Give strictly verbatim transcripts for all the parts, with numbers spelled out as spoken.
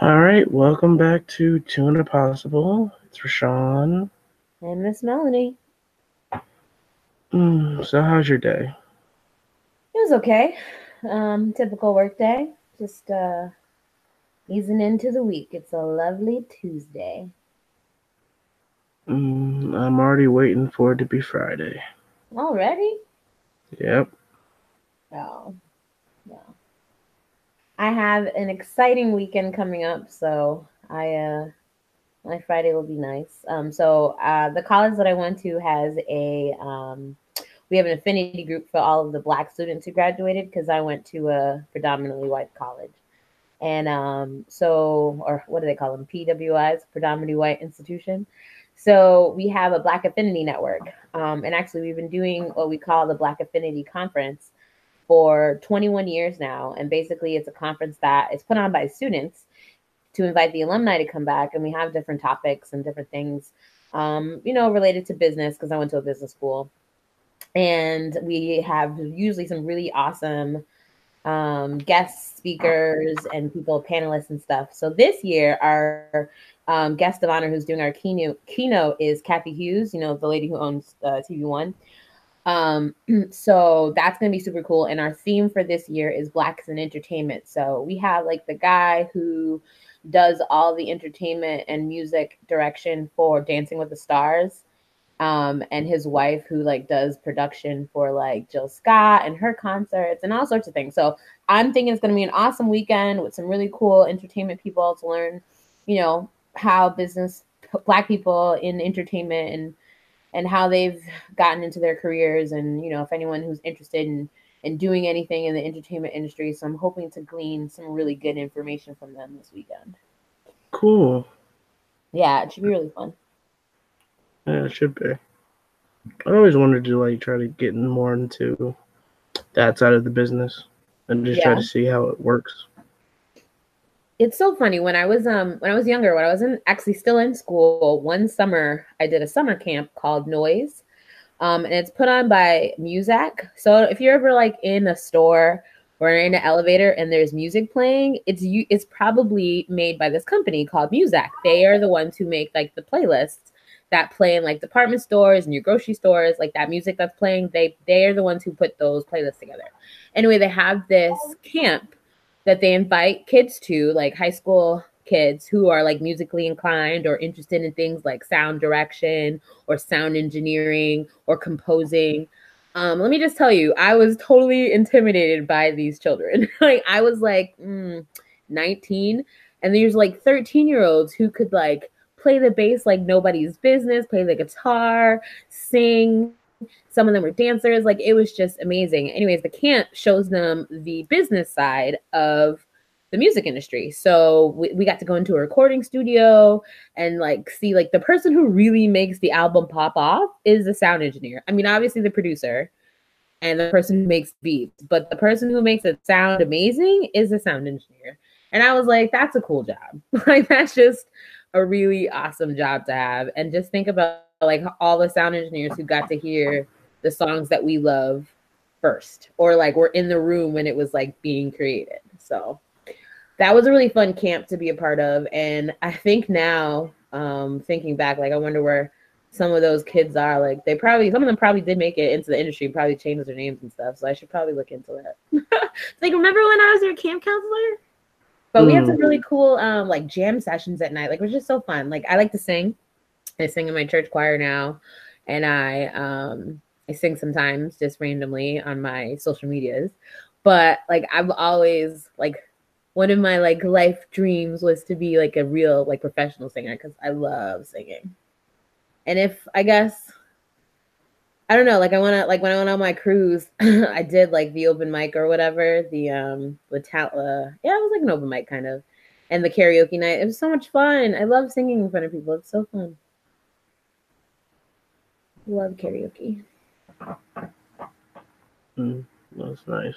All right, welcome back to Tuna Possible. It's Rashawn. And Miss Melanie. Mm, so, how's your day? It was okay. Um, typical work day. Just uh easing into the week. It's a lovely Tuesday. Mm, I'm already waiting for it to be Friday. Already? Yep. Oh, well. I have an exciting weekend coming up, so I uh my Friday will be nice. Um, so uh the college that I went to has a um we have an affinity group for all of the black students who graduated because I went to a predominantly white college. And um, so, or what do they call them? P W Is, predominantly white institution. So we have a Black Affinity Network. Um, and actually, we've been doing what we call the Black Affinity Conference for twenty-one years now. And basically, it's a conference that is put on by students to invite the alumni to come back. And we have different topics and different things, um, you know, related to business, because I went to a business school. And we have usually some really awesome um, guest speakers and people, panelists and stuff. So this year, our um, guest of honor who's doing our keynote keynote is Kathy Hughes, you know, the lady who owns uh, T V One. Um, so that's gonna be super cool. And our theme for this year is Blacks in Entertainment. So we have like the guy who does all the entertainment and music direction for Dancing with the Stars, um, and his wife who like does production for like Jill Scott and her concerts and all sorts of things. So I'm thinking it's going to be an awesome weekend with some really cool entertainment people to learn, you know, how business black people in entertainment and and how they've gotten into their careers, and you know, if anyone who's interested in in doing anything in the entertainment industry. So I'm hoping to glean some really good information from them this weekend. Cool. Yeah, it should be really fun. Yeah, it should be. I always wanted to like try to get more into that side of the business and just try Yeah. to see how it works. It's so funny. When I was um when I was younger, when I was in actually still in school, one summer I did a summer camp called Noise. Um and it's put on by Muzak. So if you're ever like in a store or in an elevator and there's music playing, it's you it's probably made by this company called Muzak. They are the ones who make like the playlists that play in like department stores and your grocery stores, like that music that's playing, they they are the ones who put those playlists together. Anyway, they have this camp that they invite kids to, like high school kids who are like musically inclined or interested in things like sound direction or sound engineering or composing. Um, let me just tell you, I was totally intimidated by these children. Like I was like mm, nineteen, and there's like thirteen year olds who could like play the bass like nobody's business, play the guitar, sing. Some of them were dancers. Like it was just amazing. Anyways, the camp shows them the business side of the music industry. So we, we got to go into a recording studio and like see like the person who really makes the album pop off is the sound engineer. I mean, obviously the producer and the person who makes beats, but the person who makes it sound amazing is the sound engineer. And I was like, that's a cool job. Like that's just a really awesome job to have. And just think about like all the sound engineers who got to hear the songs that we love first, or like we're in the room when it was like being created. So that was a really fun camp to be a part of. And I think now, um, thinking back, like I wonder where some of those kids are. Like they probably, some of them probably did make it into the industry, probably changed their names and stuff. So I should probably look into that. Like, remember when I was your camp counselor? But we had Mm. some really cool, um, like jam sessions at night. Like it was just so fun. Like I like to sing. I sing in my church choir now, and I um I sing sometimes just randomly on my social medias. But like I've always like one of my like life dreams was to be like a real like professional singer because I love singing. And if I guess I don't know, like I want to like when I went on my cruise, I did like the open mic or whatever, the um the ta- uh, yeah, it was like an open mic kind of, and the karaoke night. It was so much fun. I love singing in front of people. It's so fun. Love karaoke. Mm, that's nice.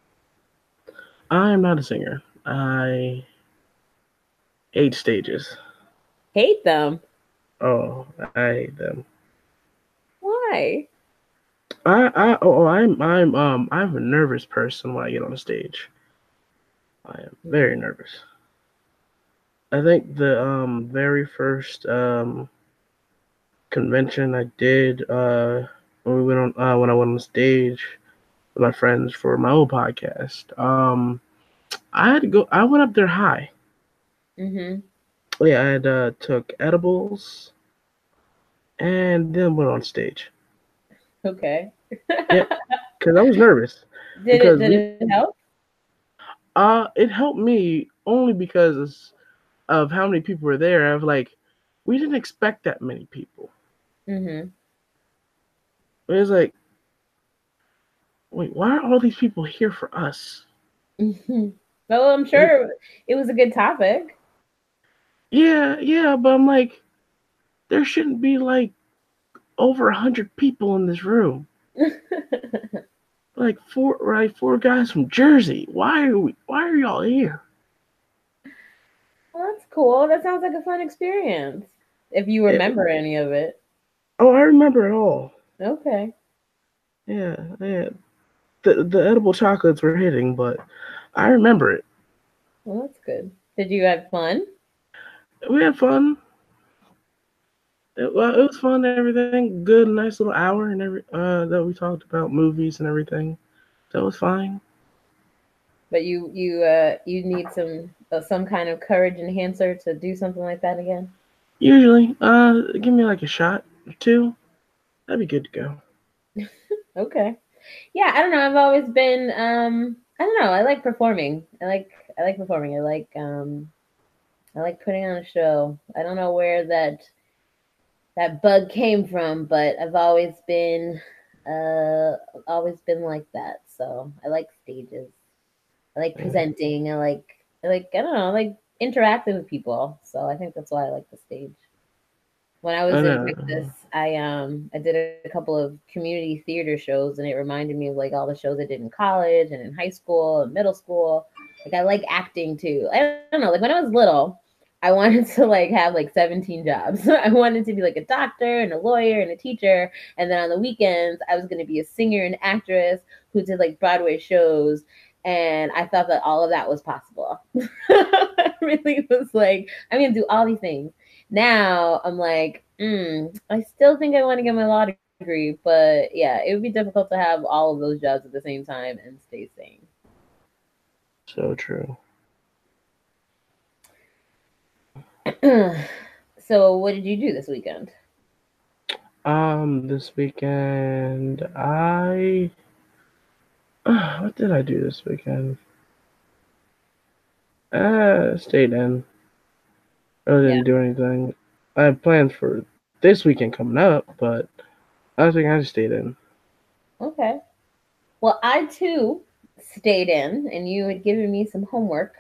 I am not a singer. I hate stages. Hate them. Oh, I hate them. Why? I, I, oh, I'm, I'm, um, I'm a nervous person when I get on a stage. I am very nervous. I think the um very first um convention I did uh when we went on uh, when I went on stage with my friends for my old podcast. Um, I had to go. I went up there high. Mm-hmm. Yeah, I had uh, took edibles and then went on stage. Okay. Yeah, because I was nervous Did it because did we it help? uh it helped me only because of how many people were there. I was like, we didn't expect that many people. Mm-hmm. It was like, wait, why are all these people here for us? Mm-hmm. Well, I'm sure it was a good topic. Yeah, yeah, but I'm like, there shouldn't be like over a hundred people in this room. Like four, right? Four guys from Jersey. Why are we? Why are y'all here? Well, that's cool. That sounds like a fun experience. If you It, remember any of it. oh, I remember it all. Okay. Yeah, yeah. The the edible chocolates were hitting, but I remember it. Well, that's good. Did you have fun? We had fun. It, well, it was fun and everything. Good, nice little hour and every uh that we talked about movies and everything. That was fine. But you you uh you need some uh, some kind of courage enhancer to do something like that again. Usually, uh, give me like a shot or two. That'd be good to go. Okay. Yeah, I don't know. I've always been um I don't know. I like performing. I like I like performing. I like um I like putting on a show. I don't know where that that bug came from, but I've always been uh always been like that. So I like stages. I like Yeah. presenting. I like I like I don't know, I like interacting with people. So I think that's why I like the stage. When I I was in Texas, know. I um I did a couple of community theater shows, and it reminded me of like all the shows I did in college and in high school and middle school. Like I like acting too. I don't know. Like when I was little, I wanted to like have like seventeen jobs. I wanted to be like a doctor and a lawyer and a teacher, and then on the weekends I was going to be a singer and actress who did like Broadway shows. And I thought that all of that was possible. I really was like, I'm gonna do all these things. Now I'm like, mm, I still think I want to get my law degree, but yeah, it would be difficult to have all of those jobs at the same time and stay sane. So true. So, what did you do this weekend? Um, this weekend I what did I do this weekend? Uh, stayed in. I Yeah. didn't do anything. I have plans for this weekend coming up, but I think I just stayed in. Okay. Well, I too stayed in, and you had given me some homework.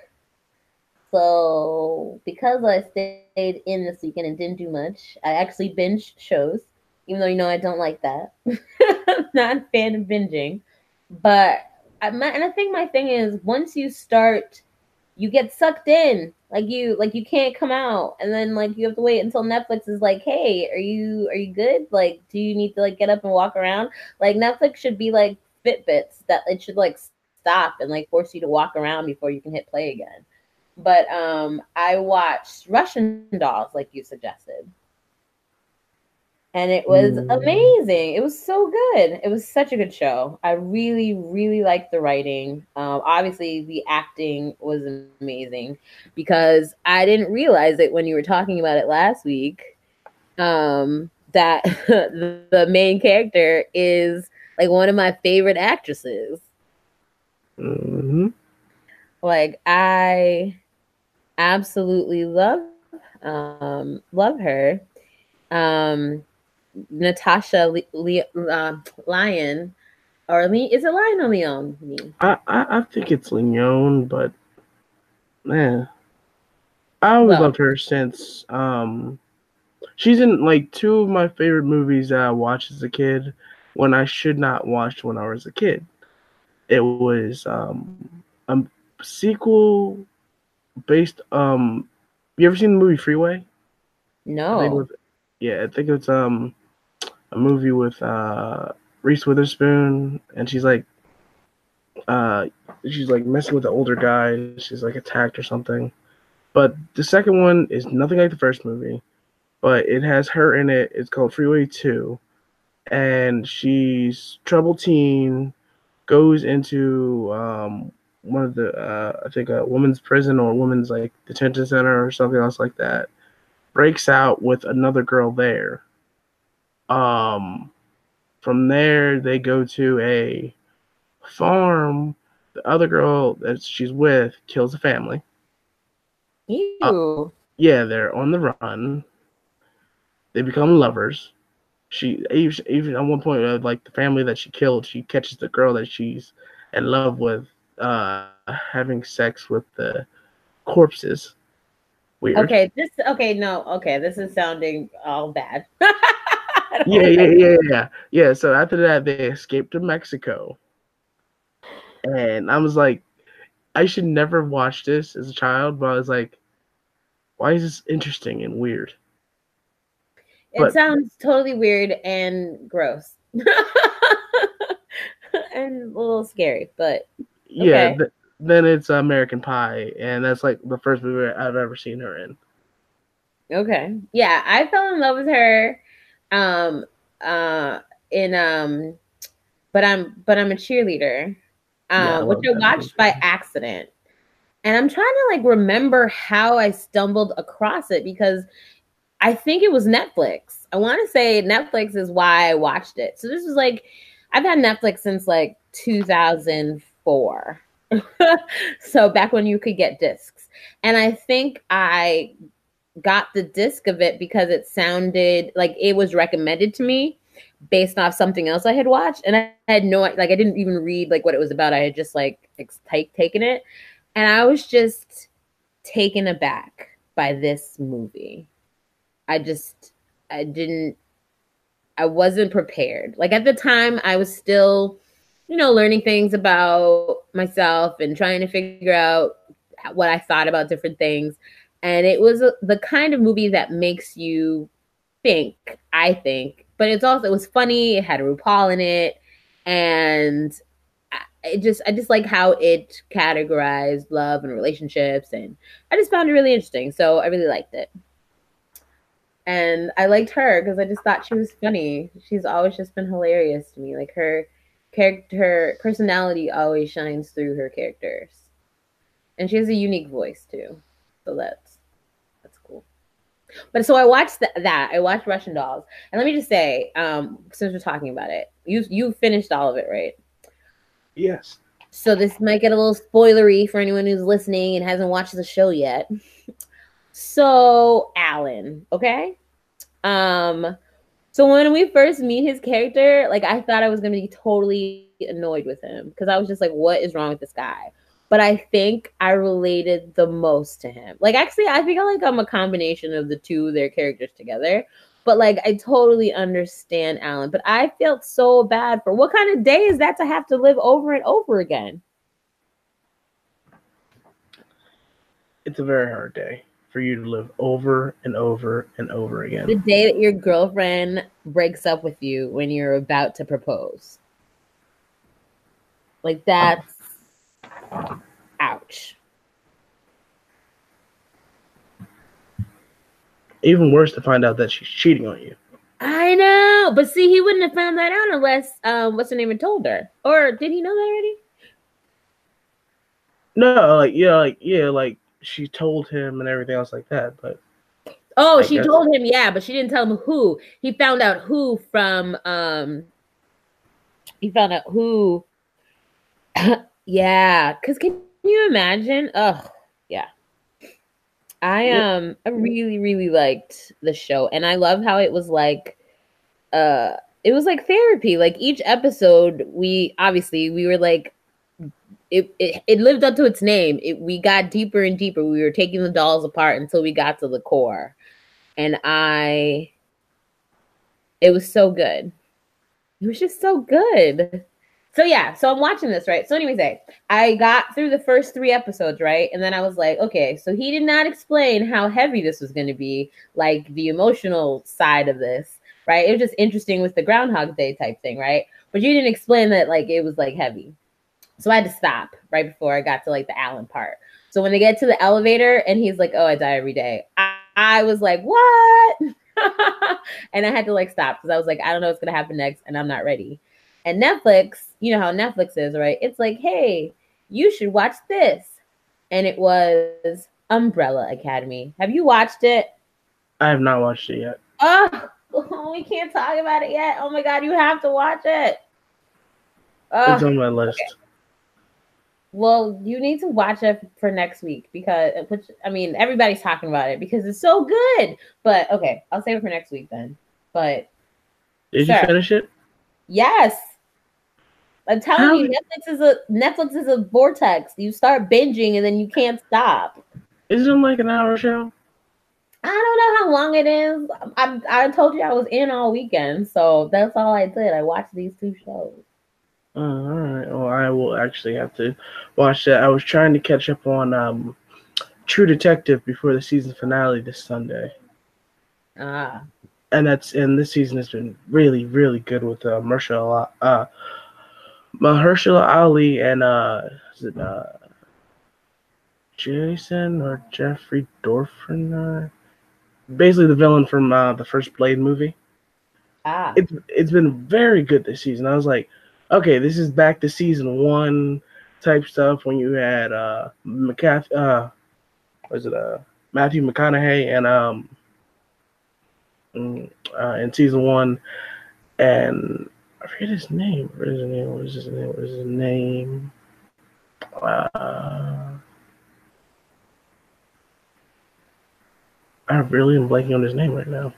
So, because I stayed in this weekend and didn't do much, I actually binged shows, even though you know I don't like that. I'm not a fan of binging. But I, my, and I think my thing is once you start, you get sucked in. Like you, like you can't come out, and then like you have to wait until Netflix is like, "Hey, are you are you good? Like, do you need to like get up and walk around?" Like Netflix should be like Fitbits that it should like stop and like force you to walk around before you can hit play again. But um, I watched Russian Dolls, like you suggested, and it was Mm, amazing. It was so good. It was such a good show. I really, really liked the writing. Um, obviously, the acting was amazing because I didn't realize it when you were talking about it last week. Um, that the, the main character is like one of my favorite actresses. mm-hmm. Like I absolutely love um love her. Um, Natasha Le- Le- uh, Lyon or Le- is it Lyon or Leon? Me. I, I I think it's Lignon, but man, I always Well, loved her since um she's in like two of my favorite movies that I watched as a kid when I should not watch when I was a kid. It was um a sequel based um you ever seen the movie Freeway? I think it no. was yeah, I think it's um a movie with uh Reese Witherspoon and she's like uh she's like messing with the older guy, she's like attacked or something. But the second one is nothing like the first movie, but it has her in it. It's called Freeway two, and she's troubled teen, goes into um, one of the uh, I think a women's prison or women's like detention center or something else like that. Breaks out with another girl there. Um, from there they go to a farm. The other girl that she's with kills a family. Ew. Uh, yeah, they're on the run. They become lovers. She even, even at one point, uh, like the family that she killed, she catches the girl that she's in love with, uh, having sex with the corpses. Weird. Okay, this okay, no, okay, this is sounding all bad. yeah, yeah, yeah, yeah, yeah. So after that, they escaped to Mexico, and I was like, I should never watch this as a child, but I was like, why is this interesting and weird? It but, sounds totally weird and gross. And a little scary, but okay. Yeah, th- then it's American Pie, and that's like the first movie I've ever seen her in. Okay. Yeah, I fell in love with her um uh in um but I'm but I'm a cheerleader. Um yeah, I which I watched by accident. And I'm trying to like remember how I stumbled across it because I think it was Netflix. I want to say Netflix is why I watched it. So this was like, I've had Netflix since like two thousand four. So back when you could get discs. And I think I got the disc of it because it sounded like it was recommended to me based off something else I had watched. And I had no, like, I didn't even read like what it was about. I had just like take, taken it. And I was just taken aback by this movie. I just, I didn't, I wasn't prepared. Like at the time, I was still, you know, learning things about myself and trying to figure out what I thought about different things. And it was a, the kind of movie that makes you think, I think. But it's also, it was funny. It had RuPaul in it. And it just, I just like how it categorized love and relationships. And I just found it really interesting. So I really liked it. And I liked her because I just thought she was funny. She's always just been hilarious to me. Like her character, her personality always shines through her characters. And she has a unique voice too. So that's, that's cool. But so I watched th- that. I watched Russian Dolls. And let me just say, um, since we're talking about it, you you finished all of it, right? Yes. So this might get a little spoilery for anyone who's listening and hasn't watched the show yet. So Alan, okay? Um, so when we first meet his character, like I thought I was gonna be totally annoyed with him because I was just like, what is wrong with this guy? But I think I related the most to him. Like actually, I think I like I'm a combination of the two their characters together. But like I totally understand Alan. But I felt so bad for what kind of day is that to have to live over and over again? It's a very hard day for you to live over and over and over again. The day that your girlfriend breaks up with you when you're about to propose. Like that's ouch. Even worse to find out that she's cheating on you. I know, but see, he wouldn't have found that out unless um, what's her name had told her. Or did he know that already? No, like yeah, like yeah, like she told him and everything else like that. But oh, I she guess. told him, yeah, but she didn't tell him who. He found out who from. Um, he found out who. Yeah, because can you imagine? Oh, yeah. I um I really really liked the show, and I love how it was like uh it was like therapy. Like each episode, we obviously we were like it it, it lived up to its name. It, we got deeper and deeper. We were taking the dolls apart until we got to the core, and I it was so good. It was just so good. So yeah, so I'm watching this, right? So anyways, I got through the first three episodes, right? And then I was like, okay, so he did not explain how heavy this was going to be, like the emotional side of this, right? It was just interesting with the Groundhog Day type thing, right? But you didn't explain that like it was like heavy. So I had to stop right before I got to like the Alan part. So when they get to the elevator and he's like, "Oh, I die every day," I, I was like, "What?" And I had to like stop because I was like, I don't know what's gonna happen next, and I'm not ready. And Netflix, you know how Netflix is, right? It's like, hey, you should watch this, and it was Umbrella Academy. Have you watched it? I have not watched it yet. Oh, we can't talk about it yet. Oh my god, you have to watch it. Oh, it's on my list. Okay. Well, you need to watch it for next week because, which I mean, everybody's talking about it because it's so good. But okay, I'll save it for next week then. But did sure. you finish it? Yes. I'm telling How? you, Netflix is a Netflix is a vortex. You start binging and then you can't stop. Isn't it like an hour show? I don't know how long it is. I I told you I was in all weekend, so that's all I did. I watched these two shows. Uh, all right. Well, I will actually have to watch that. I was trying to catch up on um, True Detective before the season finale this Sunday. Ah. And that's and this season has been really, really good with uh, Mahershala, uh, Mahershala Ali and uh, is it uh, Jason or Jeffrey Dorfman? Basically, the villain from uh, the first Blade movie. Ah. It's it's been very good this season. I was like, okay, this is back to season one type stuff when you had uh, McCaff, uh, was it uh, Matthew McConaughey and um. Uh, in season one, and I forget his name. What is his name? What is his name? What is his name? Uh, I really am blanking on his name right now.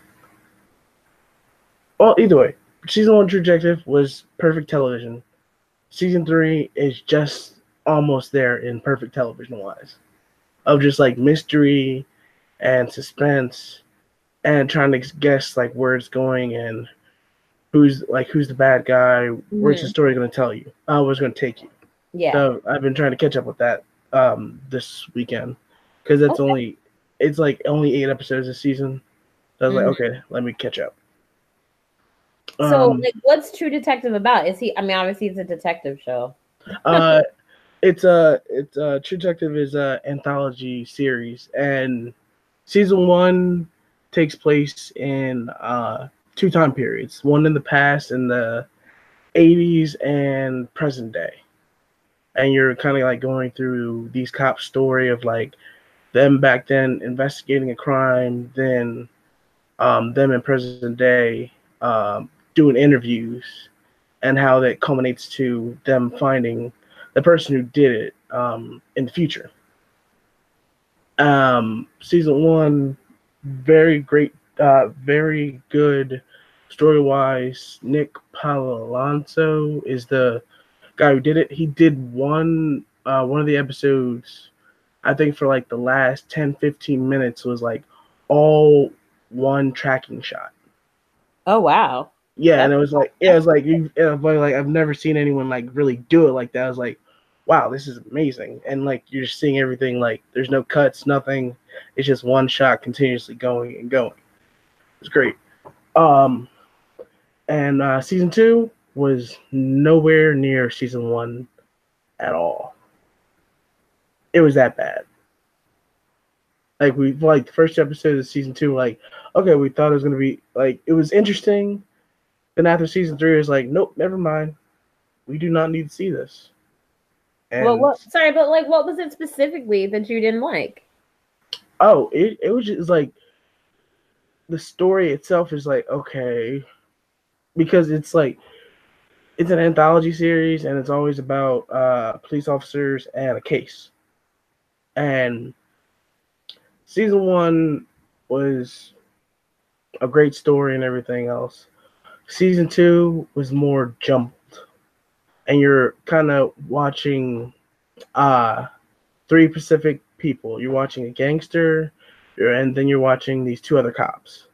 Well, either way, season one True Detective was perfect television. Season three is just almost there in perfect television wise, of just like mystery and suspense. And trying to guess like where it's going and who's like who's the bad guy, mm-hmm. where's the story going to tell you, uh, where's going to take you. Yeah. So I've been trying to catch up with that um, this weekend because it's okay. only it's like only eight episodes this season. So I was mm-hmm. like, okay, let me catch up. So um, like, what's True Detective about? Is he? I mean, obviously it's a detective show. uh, it's a it's a True Detective is a anthology series, and season one takes place in uh, two time periods, one in the past in the eighties and present day. And you're kind of like going through these cops' story of like them back then investigating a crime, then um, them in present day um, doing interviews, and how that culminates to them finding the person who did it um, in the future. Um, season one, very great. Uh, very good story-wise. Nick Palazzo is the guy who did it. He did one uh, one of the episodes, I think for like the last ten, fifteen minutes was like all one tracking shot. Oh, wow. Yeah, That's and it was like, yeah, it was like, you, it was like I've never seen anyone like really do it like that. I was like, wow, this is amazing. And like you're just seeing everything, like there's no cuts, nothing. It's just one shot continuously going and going. It's great. Um, and uh, season two was nowhere near season one at all. It was that bad. Like we like the first episode of season two, like, okay, we thought it was gonna be like it was interesting. Then after season three, it was like, nope, never mind. We do not need to see this. And well, what? Sorry, but like, what was it specifically that you didn't like? Oh, it it was just like the story itself is like okay, because it's like it's an anthology series and it's always about uh, police officers and a case. And season one was a great story and everything else. Season two was more jumbled, and you're kind of watching uh, three Pacific people. You're watching a gangster, and then you're watching these two other cops,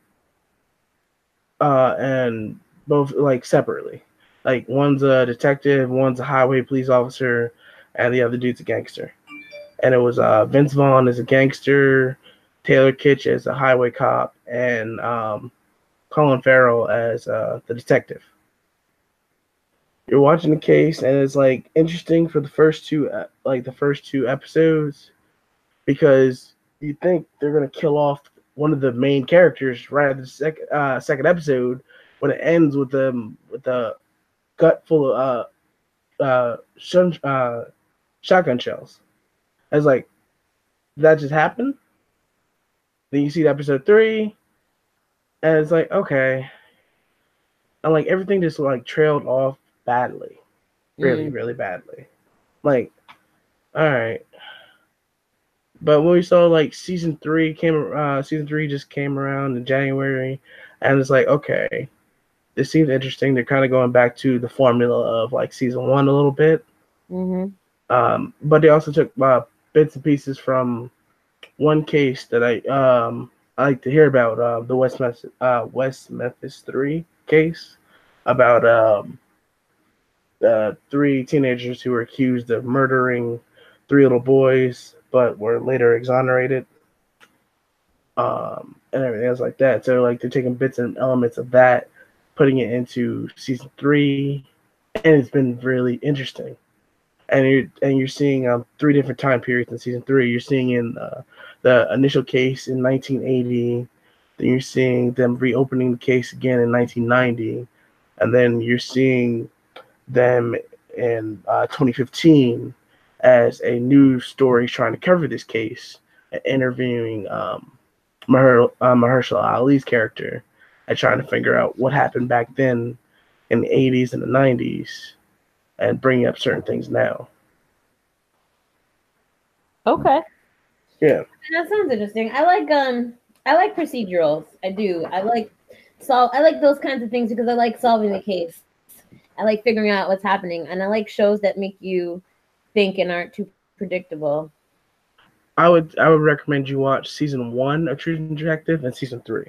uh, and both like separately. Like one's a detective, one's a highway police officer, and the other dude's a gangster. And it was uh, Vince Vaughn as a gangster, Taylor Kitsch as a highway cop, and um, Colin Farrell as uh, the detective. You're watching the case, and it's like interesting for the first two, like the first two episodes, because you think they're gonna kill off one of the main characters right at the second uh, second episode when it ends with them with a gut full of uh, uh, shun, uh, shotgun shells. I was like, did that just happen? Then you see episode three, and it's like, okay, and like everything just like trailed off badly, really, Mm. really badly. Like, all right. But when we saw like season three came, uh, season three just came around in January, and it's like, okay, this seems interesting. They're kind of going back to the formula of like season one a little bit. Mm-hmm. Um, but they also took uh, bits and pieces from one case that I um I like to hear about, uh, the West Memphis uh, West Memphis Three case about um uh, three teenagers who were accused of murdering three little boys, but were later exonerated. Um, and everything else like that. So like they're taking bits and elements of that, putting it into season three, and it's been really interesting. And you're and you're seeing um, three different time periods in season three. You're seeing in uh, the initial case in nineteen eighty, then you're seeing them reopening the case again in nineteen ninety, and then you're seeing them in uh, twenty fifteen as a new story trying to cover this case, and interviewing um, Maher, uh, Mahershala Ali's character and trying to figure out what happened back then in the eighties and the nineties and bringing up certain things now. Okay. Yeah. That sounds interesting. I like um I like procedurals. I do. I like so I like those kinds of things because I like solving the case. I like figuring out what's happening, and I like shows that make you think and aren't too predictable. I would I would recommend you watch season one of True Detective and season three.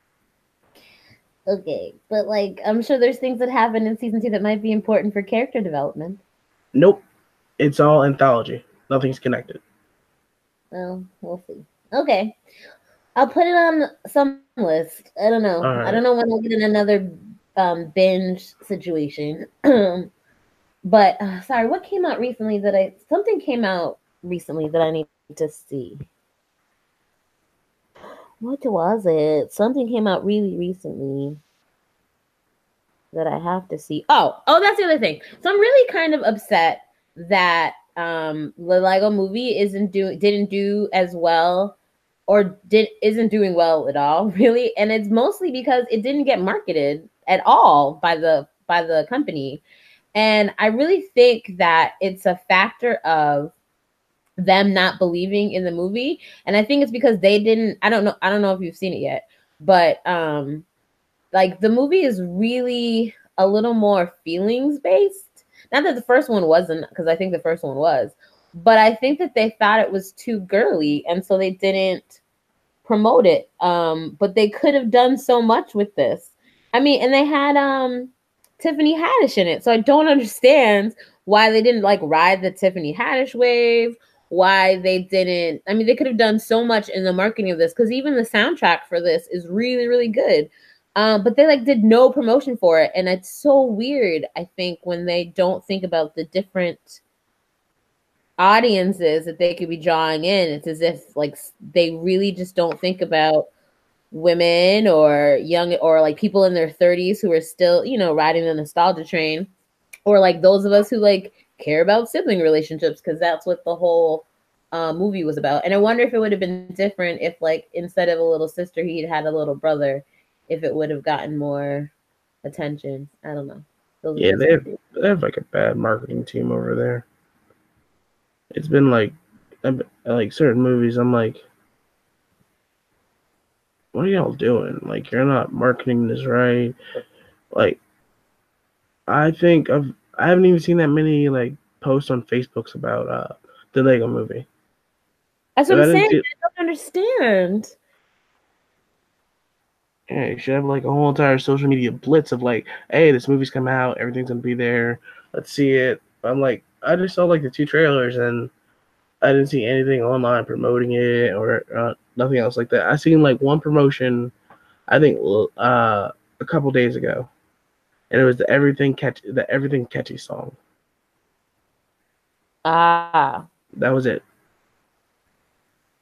Okay, but like I'm sure there's things that happen in season two that might be important for character development. Nope. It's all anthology. Nothing's connected. Well, we'll see. Okay. I'll put it on some list. I don't know. Right. I don't know when I'll get in another um, binge situation. But uh, sorry, what came out recently that I something came out recently that I need to see. What was it? Something came out really recently that I have to see. Oh, oh, that's the other thing. So I'm really kind of upset that um the Lego movie isn't doing didn't do as well or did isn't doing well at all, really. And it's mostly because it didn't get marketed at all by the by the company. And I really think that it's a factor of them not believing in the movie. And I think it's because they didn't, I don't know, I don't know if you've seen it yet, but um like the movie is really a little more feelings based. Not that the first one wasn't, because I think the first one was, but I think that they thought it was too girly, and so they didn't promote it. Um, but they could have done so much with this. I mean, and they had um Tiffany Haddish in it, so I don't understand why they didn't like ride the Tiffany Haddish wave. Why they didn't? I mean, they could have done so much in the marketing of this, because even the soundtrack for this is really, really good. Um, but they like did no promotion for it, and it's so weird. I think when they don't think about the different audiences that they could be drawing in, it's as if like they really just don't think about women or young or like people in their thirties who are still, you know, riding the nostalgia train, or like those of us who like care about sibling relationships, because that's what the whole uh, movie was about. And I wonder if it would have been different if like instead of a little sister he'd had a little brother, if it would have gotten more attention. I don't know. Those yeah, they have, they have like a bad marketing team over there. It's been like, like certain movies, I'm like, what are y'all doing? Like, you're not marketing this right. Like, I think I've I haven't even seen that many like posts on Facebooks about uh the Lego movie. That's what I'm saying. I don't understand. Yeah, you should have like a whole entire social media blitz of like, hey, this movie's coming out, everything's gonna be there, let's see it. But I'm like, I just saw like the two trailers and I didn't see anything online promoting it or uh, nothing else like that. I seen like one promotion, I think uh, a couple days ago, and it was the everything catchy, the everything catchy song. Ah, that was it.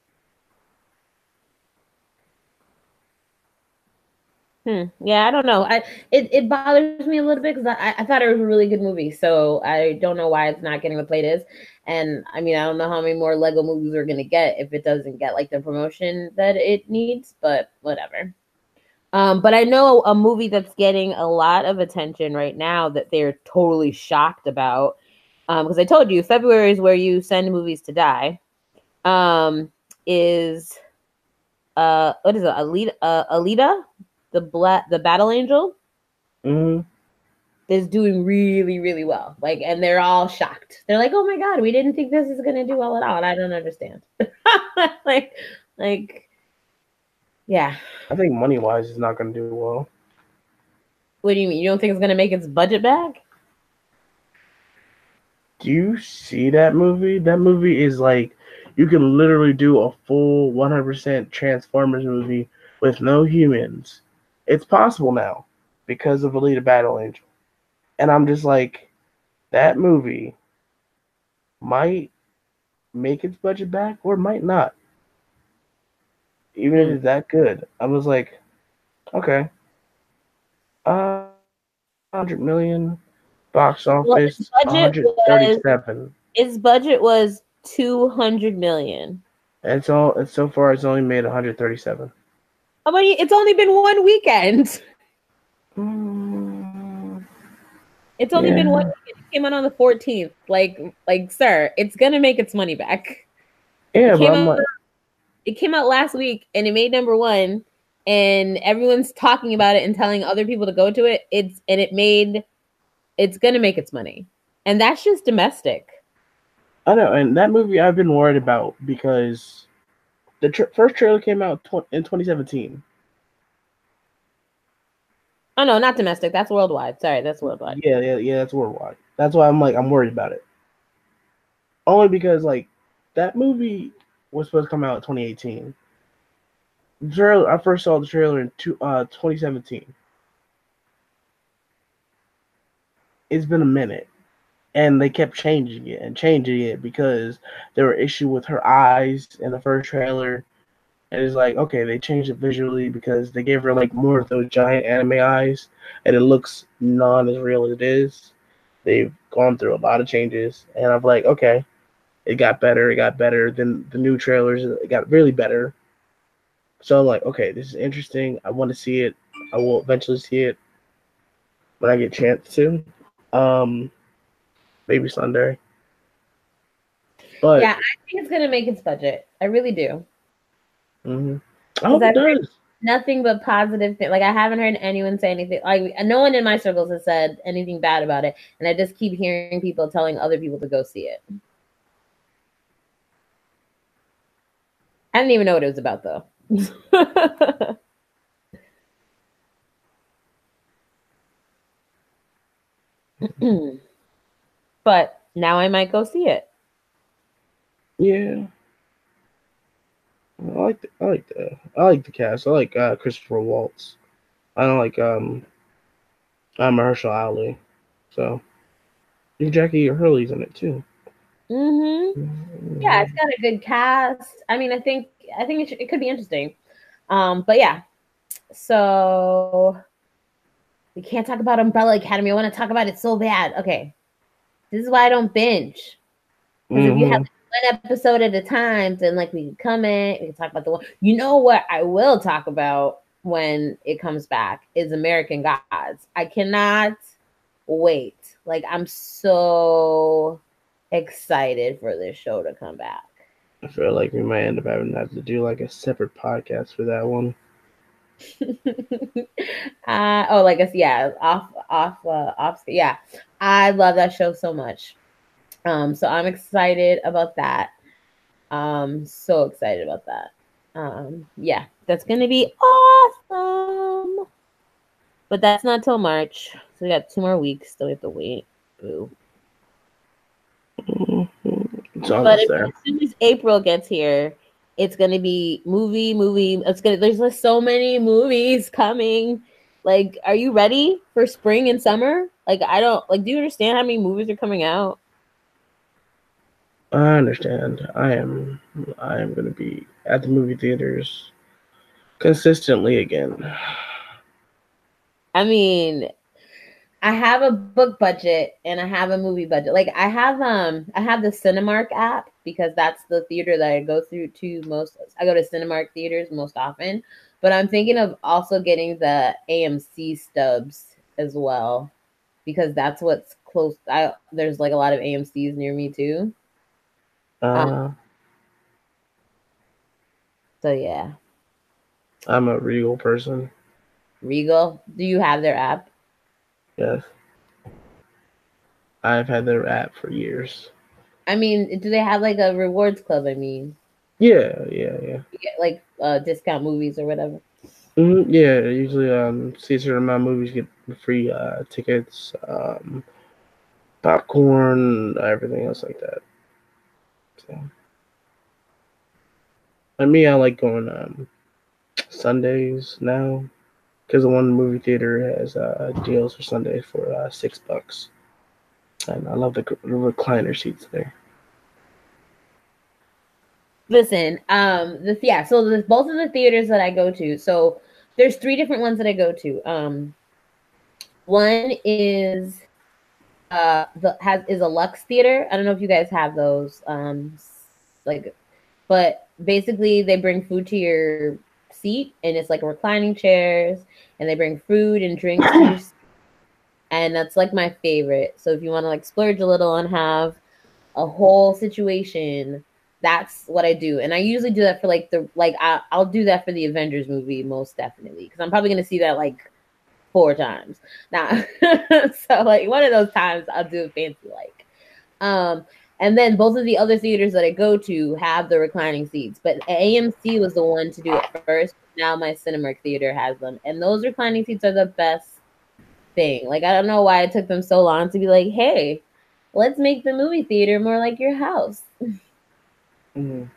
Hmm. Yeah, I don't know. I it, it bothers me a little bit because I, I thought it was a really good movie. So I don't know why it's not getting the play it is. And I mean, I don't know how many more Lego movies we're gonna get if it doesn't get like the promotion that it needs, but whatever. Um, but I know a movie that's getting a lot of attention right now that they're totally shocked about. Um, because I told you February is where you send movies to die. Um, is uh what is it? Alita uh, Alita, the black the Battle Angel Mm-hmm. is doing really, really well. Like, and they're all shocked. They're like, "Oh my god, we didn't think this is gonna do well at all." And I don't understand. like, like, yeah. I think money wise, it's not going to do well. What do you mean? You don't think it's gonna make its budget back? Do you see that movie? That movie is like you can literally do a full one hundred percent Transformers movie with no humans. It's possible now because of Alita Battle Angel. And I'm just like, that movie might make its budget back or might not. Even if it's that good. I was like, okay. Uh one hundred million box Well, its office budget was one thirty-seven. its budget was two hundred million. And so and so far it's only made one thirty-seven. How many? It's only been one weekend. Mm, It's only yeah. been one weekend. It came out on the fourteenth. Like, like, sir, it's gonna make its money back. Yeah, It but came I'm out, like, it came out last week and it made number one, and everyone's talking about it and telling other people to go to it. It's and it made it's gonna make its money. And that's just domestic. I know, and that movie I've been worried about because the tr- first trailer came out tw- in twenty seventeen. Oh no, not domestic. That's worldwide. Sorry, that's worldwide. Yeah, yeah, yeah. That's worldwide. That's why I'm like I'm worried about it. Only because like that movie was supposed to come out in twenty eighteen. The trailer, I first saw the trailer in two, uh, twenty seventeen. It's been a minute, and they kept changing it and changing it because there were issues with her eyes in the first trailer. And it's like, okay, they changed it visually because they gave her like more of those giant anime eyes, and it looks not as real as it is. They've gone through a lot of changes, and I'm like, okay, it got better, it got better. Then the new trailers, it got really better. So I'm like, okay, this is interesting. I want to see it. I will eventually see it when I get a chance to. Um, maybe Sunday. But yeah, I think it's gonna make its budget. I really do. Mm-hmm. I hope it does. Nothing but positive things. Like, I haven't heard anyone say anything. Like, no one in my circles has said anything bad about it, and I just keep hearing people telling other people to go see it. I didn't even know what it was about, though. But now I might go see it. Yeah. I like the, I like the I like the cast. I like uh, Christopher Waltz. I don't like um uh, Mahershala Ali. So Jackie Hurley's in it too. Mm-hmm. Mm-hmm. Yeah, it's got a good cast. I mean, I think I think it, should, it could be interesting. Um, but yeah, so we can't talk about Umbrella Academy. I want to talk about it so bad. Okay, this is why I don't binge. Because mm-hmm. if you have one episode at a time, then like we can comment, we can talk about the one. You know what I will talk about when it comes back is American Gods. I cannot wait. Like, I'm so excited for this show to come back. I feel like we might end up having to have to do like a separate podcast for that one. uh, oh, like us, yeah, off, off, uh, off. Yeah, I love that show so much. Um, so I'm excited about that. Um, so excited about that. Um, yeah, that's gonna be awesome. But that's not till March, so we got two more weeks. Still have to wait. Boo. Mm-hmm. But if, as soon as April gets here, it's gonna be movie, movie. It's gonna. There's like so many movies coming. Like, are you ready for spring and summer? Like, I don't like. Do you understand how many movies are coming out? I understand. I am. I am gonna be at the movie theaters consistently again. I mean, I have a book budget and I have a movie budget. Like I have um I have the Cinemark app because that's the theater that I go through to most. I go to Cinemark theaters most often, but I'm thinking of also getting the A M C stubs as well because that's what's close. I there's like a lot of A M Cs near me too. Um, Uh, so yeah, I'm a Regal person. Regal. Do you have their app? Yes, I've had their app for years. I mean, do they have like a rewards club? I mean, Yeah, yeah, yeah. you get like uh, discount movies or whatever. Mm-hmm, yeah, usually um, see a certain amount of movies get free uh, tickets, um, popcorn, everything else like that. So, and me, I like going um, Sundays now because the one movie theater has uh, deals for Sundays for uh, six bucks, and I love the, the recliner seats there. Listen, um, the yeah, so the, both of the theaters that I go to, so there's three different ones that I go to. Um, one is uh the has is a Lux theater. I don't know if you guys have those. Um, like, but basically they bring food to your seat, and it's like reclining chairs, and they bring food and drinks to your seat, and that's like my favorite. So if you want to like splurge a little and have a whole situation, that's what I do. And I usually do that for like the like I, I'll do that for the Avengers movie most definitely because I'm probably gonna see that like four times now. So like one of those times I'll do a fancy like. Um, and then both of the other theaters that I go to have the reclining seats, but A M C was the one to do it first. Now my Cinemark theater has them, and those reclining seats are the best thing. Like I don't know why it took them so long to be like, hey, let's make the movie theater more like your house. Mm.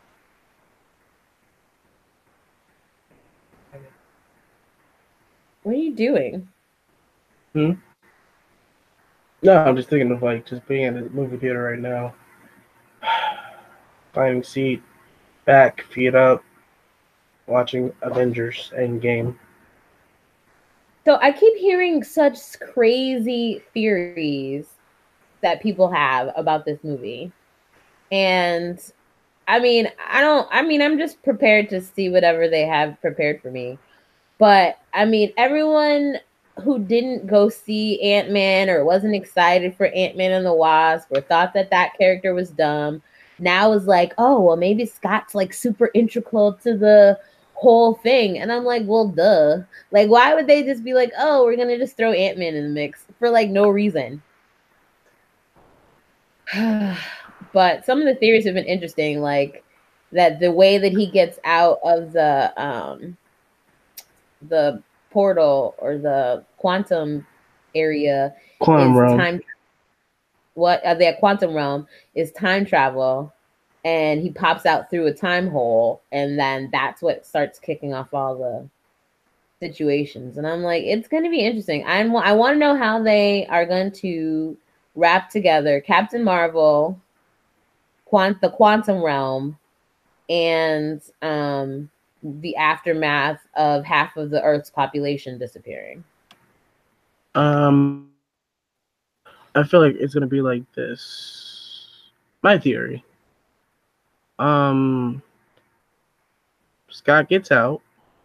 What are you doing? Hmm? No, I'm just thinking of like just being in the movie theater right now, finding seat, back, feet up, watching Avengers Endgame. So I keep hearing such crazy theories that people have about this movie. And I mean, I don't I mean, I'm just prepared to see whatever they have prepared for me. But I mean, everyone who didn't go see Ant-Man or wasn't excited for Ant-Man and the Wasp or thought that that character was dumb now is like, oh, well, maybe Scott's like super integral to the whole thing. And I'm like, well, duh. Like, why would they just be like, oh, we're going to just throw Ant-Man in the mix for like no reason? But some of the theories have been interesting, like that the way that he gets out of the um the portal or the quantum area Quantum is Realm. time what uh, the quantum realm is time travel, and he pops out through a time hole, and then that's what starts kicking off all the situations. And I'm like, it's going to be interesting. I'm I want to know how they are going to wrap together Captain Marvel, quant the quantum realm, and um the aftermath of half of the Earth's population disappearing. Um, I feel like it's gonna be like this. My theory. Um, Scott gets out,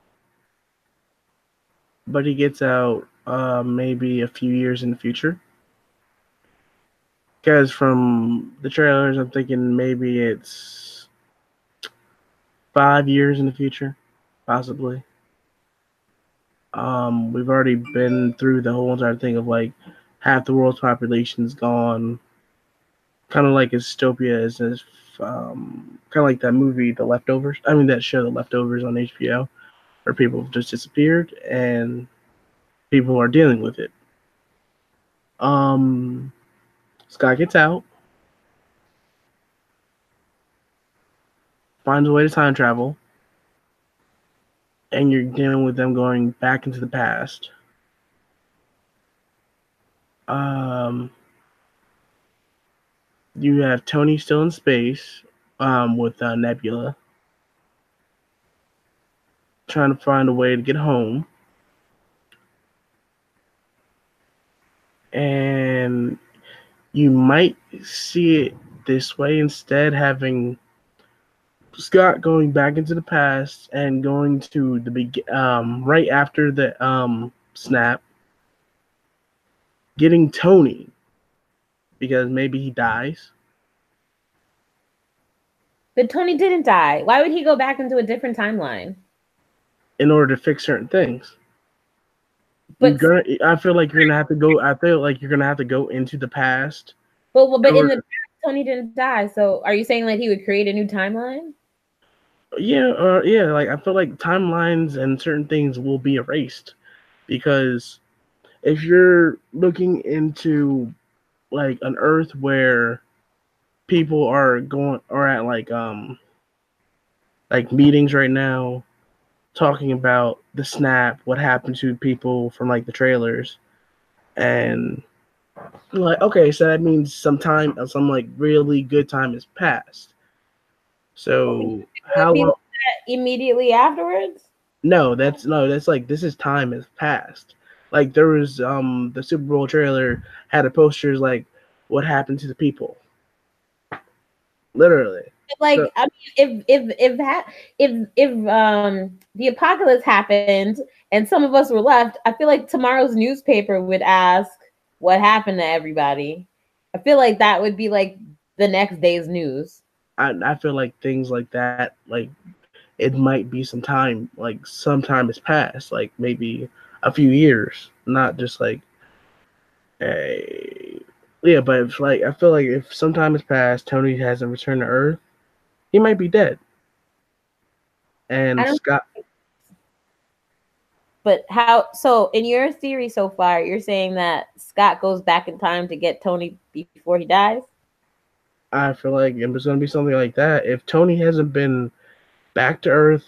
but he gets out uh, maybe a few years in the future. Because from the trailers, I'm thinking maybe it's five years in the future, possibly. Um, we've already been through the whole entire thing of like half the world's population's gone. Kind of like dystopia is as um, kind of like that movie, The Leftovers. I mean that show, The Leftovers on H B O, where people have just disappeared and people are dealing with it. Um, Scott gets out, finds a way to time travel, and you're dealing with them going back into the past. Um, you have Tony still in space um, with uh, Nebula, trying to find a way to get home. and you might see it this way instead, having Scott going back into the past and going to the beg- um, right after the um, snap, getting Tony because maybe he dies. But Tony didn't die. Why would he go back into a different timeline? In order to fix certain things. But you're gonna, I feel like you're gonna have to go. I feel like you're gonna have to go into the past. But but in the past, Tony didn't die. So are you saying like he would create a new timeline? Yeah, or uh, yeah. Like I feel like timelines and certain things will be erased because if you're looking into like an Earth where people are going are at like um like meetings right now talking about the snap, what happened to people from like the trailers, and like okay, so that means some time, some like really good time has passed. So how long? Immediately afterwards? No, that's no, that's like this is time has passed. Like there was um the Super Bowl trailer had a posters like what happened to the people. Literally. Like so, I mean, if if if that if if um the apocalypse happened and some of us were left, I feel like tomorrow's newspaper would ask what happened to everybody. I feel like that would be like the next day's news. I I feel like things like that, like it might be some time, like some time has passed, like maybe a few years, not just like a yeah. But if like I feel like if some time has passed, Tony hasn't returned to Earth, he might be dead. And Scott. But how? So in your theory so far, you're saying that Scott goes back in time to get Tony before he dies? I feel like it's going to be something like that. If Tony hasn't been back to Earth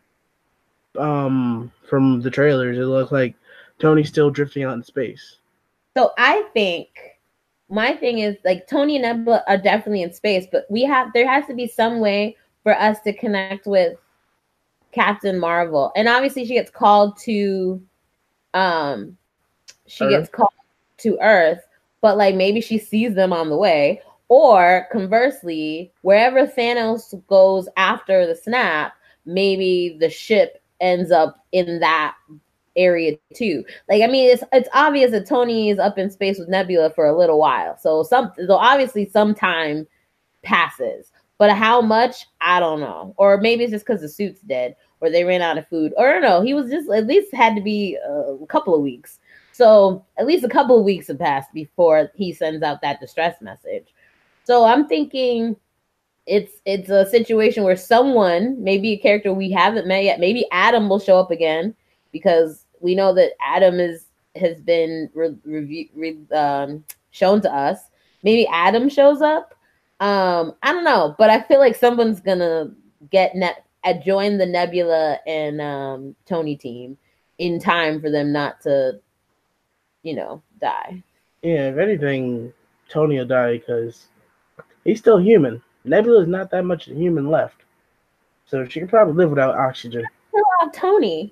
um, from the trailers, it looks like Tony's still drifting out in space. So I think my thing is like Tony and Nebula are definitely in space, but we have there has to be some way for us to connect with Captain Marvel. And obviously she gets called to um she Earth. gets called to Earth, but like maybe she sees them on the way. Or conversely, wherever Thanos goes after the snap, maybe the ship ends up in that area too. Like, I mean, it's it's obvious that Tony is up in space with Nebula for a little while. So some so obviously some time passes. But how much, I don't know. Or maybe it's just because the suit's dead or they ran out of food. Or I don't know. He was just at least had to be a couple of weeks. So at least a couple of weeks have passed before he sends out that distress message. So I'm thinking it's it's a situation where someone, maybe a character we haven't met yet, maybe Adam will show up again because we know that Adam is has been re, re, re, um, shown to us. Maybe Adam shows up. Um, I don't know, but I feel like someone's gonna get net uh, join the Nebula and um, Tony team in time for them not to, you know, die. Yeah, if anything, Tony will die because he's still human. Nebula is not that much human left, so she can probably live without oxygen. Still have Tony.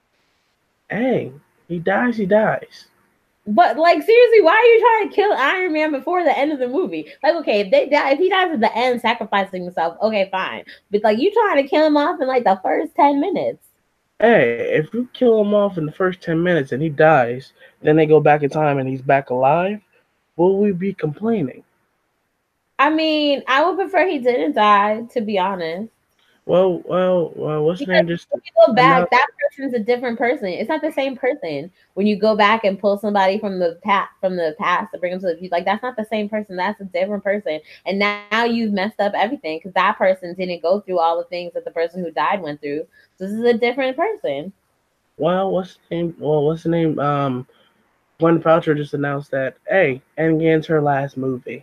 Hey, he dies, he dies. But like seriously, why are you trying to kill Iron Man before the end of the movie? Like, okay, if they die, if he dies at the end, sacrificing himself, okay, fine. But like, you trying to kill him off in like the first ten minutes. Hey, if you kill him off in the first ten minutes and he dies, then they go back in time and he's back alive, will we be complaining? I mean, I would prefer he didn't die, to be honest. Well, well, well, what's the name? Just when you go back, not, that person's a different person. It's not the same person. When you go back and pull somebody from the past, from the past to bring them to the future, like that's not the same person. That's a different person. And now, now you've messed up everything because that person didn't go through all the things that the person who died went through. So this is a different person. Well, what's the name? Well, what's the name? Um, Gwyneth Paltrow just announced that hey, Endgame's her last movie.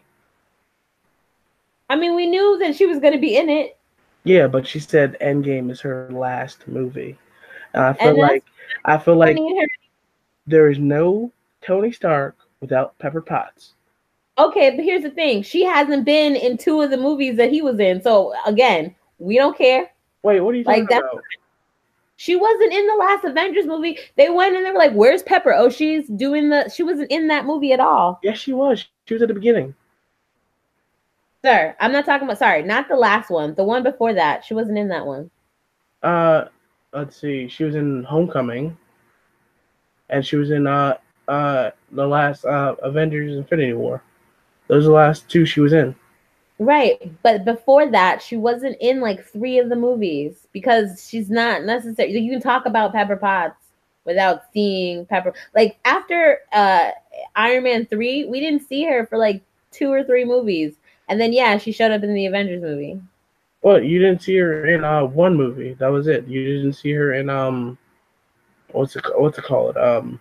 I mean, we knew that she was going to be in it. Yeah, but she said Endgame is her last movie. And I feel and like I feel like there is no Tony Stark without Pepper Potts. Okay, but here's the thing. She hasn't been in two of the movies that he was in. So again, we don't care. Wait, what are you talking like, about? She wasn't in the last Avengers movie. They went and they were like, "Where's Pepper?" Oh, she's doing the. She wasn't in that movie at all. Yes, she was. She was at the beginning. Sir, I'm not talking about. Sorry, not the last one. The one before that. She wasn't in that one. Uh, let's see. She was in Homecoming, and she was in uh uh the last uh Avengers: Infinity War. Those are the last two she was in. Right, but before that, she wasn't in like three of the movies because she's not necessary. You can talk about Pepper Potts without seeing Pepper. Like after uh Iron Man three, we didn't see her for like two or three movies, and then yeah, she showed up in the Avengers movie. Well, you didn't see her in uh one movie. That was it. You didn't see her in um what's it what's it called? Um,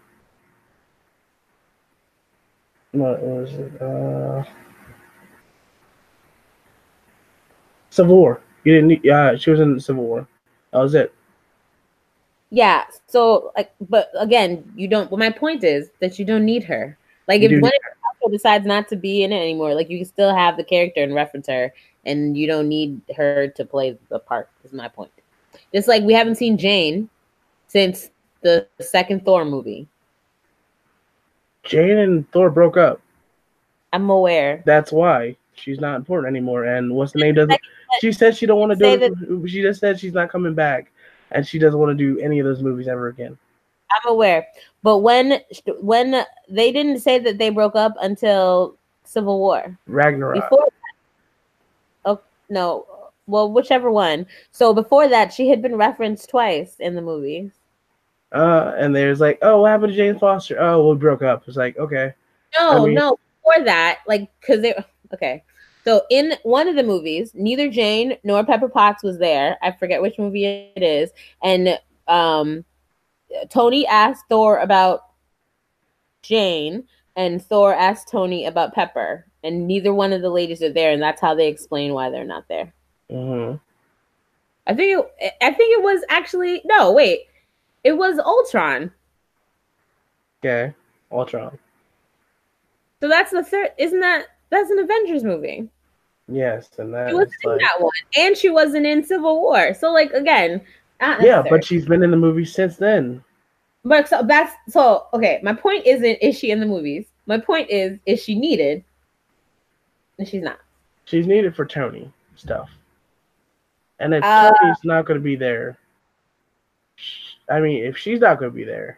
what was it? Uh, Civil War. You didn't. Yeah, she was in Civil War. That was it. Yeah. So like, but again, you don't. Well, my point is that you don't need her. Like You if do. Gwyneth decides not to be in it anymore, like you can still have the character and reference her, and you don't need her to play the part. Is my point. Just like we haven't seen Jane since the second Thor movie. Jane and Thor broke up. I'm aware. That's why she's not important anymore. And what's the name doesn't. She said she don't want to do it. That, she just said she's not coming back, and she doesn't want to do any of those movies ever again. I'm aware, but when when they didn't say that they broke up until Civil War, Ragnarok. Before, oh no, well whichever one. So before that, she had been referenced twice in the movies. Uh, and there's like, oh, what happened to Jane Foster? Oh, well, we broke up. It's like, okay. No, I mean, no. Before that, like, because they okay. So in one of the movies, neither Jane nor Pepper Potts was there. I forget which movie it is, and um. Tony asked Thor about Jane, and Thor asked Tony about Pepper, and neither one of the ladies are there, and that's how they explain why they're not there. Mm-hmm. I think it, I think it was actually no, wait, it was Ultron. Okay, Ultron. So that's the third. Isn't that that's an Avengers movie? Yes, and that she wasn't like, in that one, and she wasn't in Civil War. So like again. Yeah, but she's been in the movie since then. But so that's so okay. My point isn't is she in the movies. My point is is she needed, and she's not. She's needed for Tony stuff, and if uh, Tony's not going to be there, I mean, if she's not going to be there,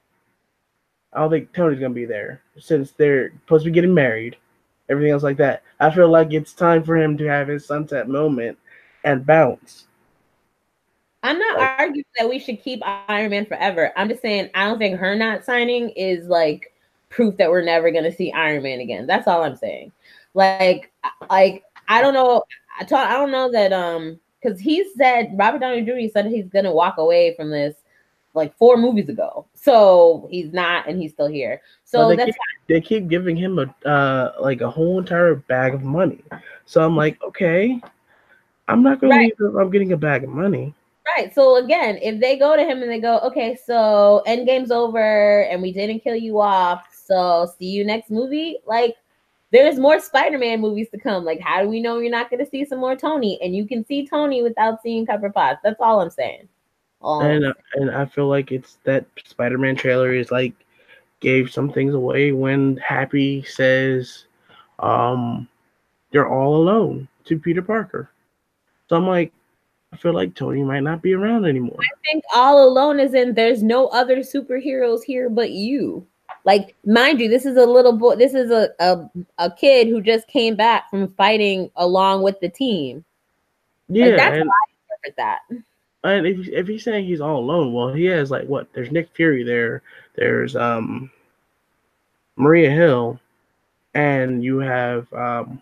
I don't think Tony's going to be there since they're supposed to be getting married, everything else like that. I feel like it's time for him to have his sunset moment and bounce. I'm not like, arguing that we should keep Iron Man forever. I'm just saying I don't think her not signing is like proof that we're never gonna see Iron Man again. That's all I'm saying. Like, like I don't know. I thought I don't know that um because he said Robert Downey Junior said he's gonna walk away from this like four movies ago. So he's not, and he's still here. So they that's keep, they keep giving him a uh like a whole entire bag of money. So I'm like, okay, I'm not gonna right. leave if I'm getting a bag of money. Right. So again, if they go to him and they go, okay, so Endgame's over and we didn't kill you off, so see you next movie. Like, there's more Spider-Man movies to come. Like, how do we know you're not going to see some more Tony? And you can see Tony without seeing Pepper Potts. That's all I'm saying. All and I'm saying. and I feel like it's that Spider-Man trailer is like gave some things away when Happy says, um, "You're all alone" to Peter Parker. So I'm like, I feel like Tony might not be around anymore. I think all alone is in there's no other superheroes here but you. Like, mind you, this is a little boy. This is a, a, a kid who just came back from fighting along with the team. Yeah, like, that's and, how I interpret that. And if if he's saying he's all alone, well, he has like what? There's Nick Fury there. There's um Maria Hill, and you have um.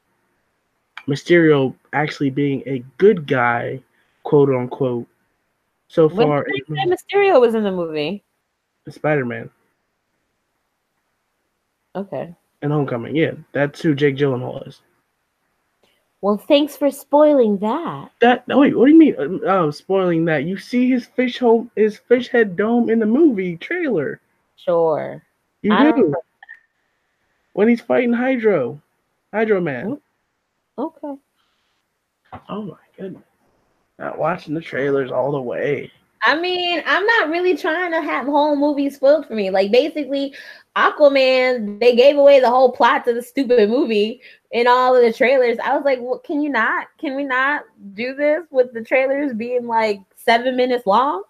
Mysterio actually being a good guy, quote unquote. So far, when Mysterio was in the movie, Spider-Man. Okay. And Homecoming, yeah, that's who Jake Gyllenhaal is. Well, thanks for spoiling that. That no, wait, what do you mean? Oh, spoiling that? You see his fish hole, his fish head dome in the movie trailer. Sure. You I do. When he's fighting Hydro, Hydro Man. Okay. Oh my goodness! Not watching the trailers all the way. I mean, I'm not really trying to have whole movies spoiled for me. Like basically, Aquaman, they gave away the whole plot to the stupid movie in all of the trailers. I was like, well, can you not? Can we not do this with the trailers being like seven minutes long?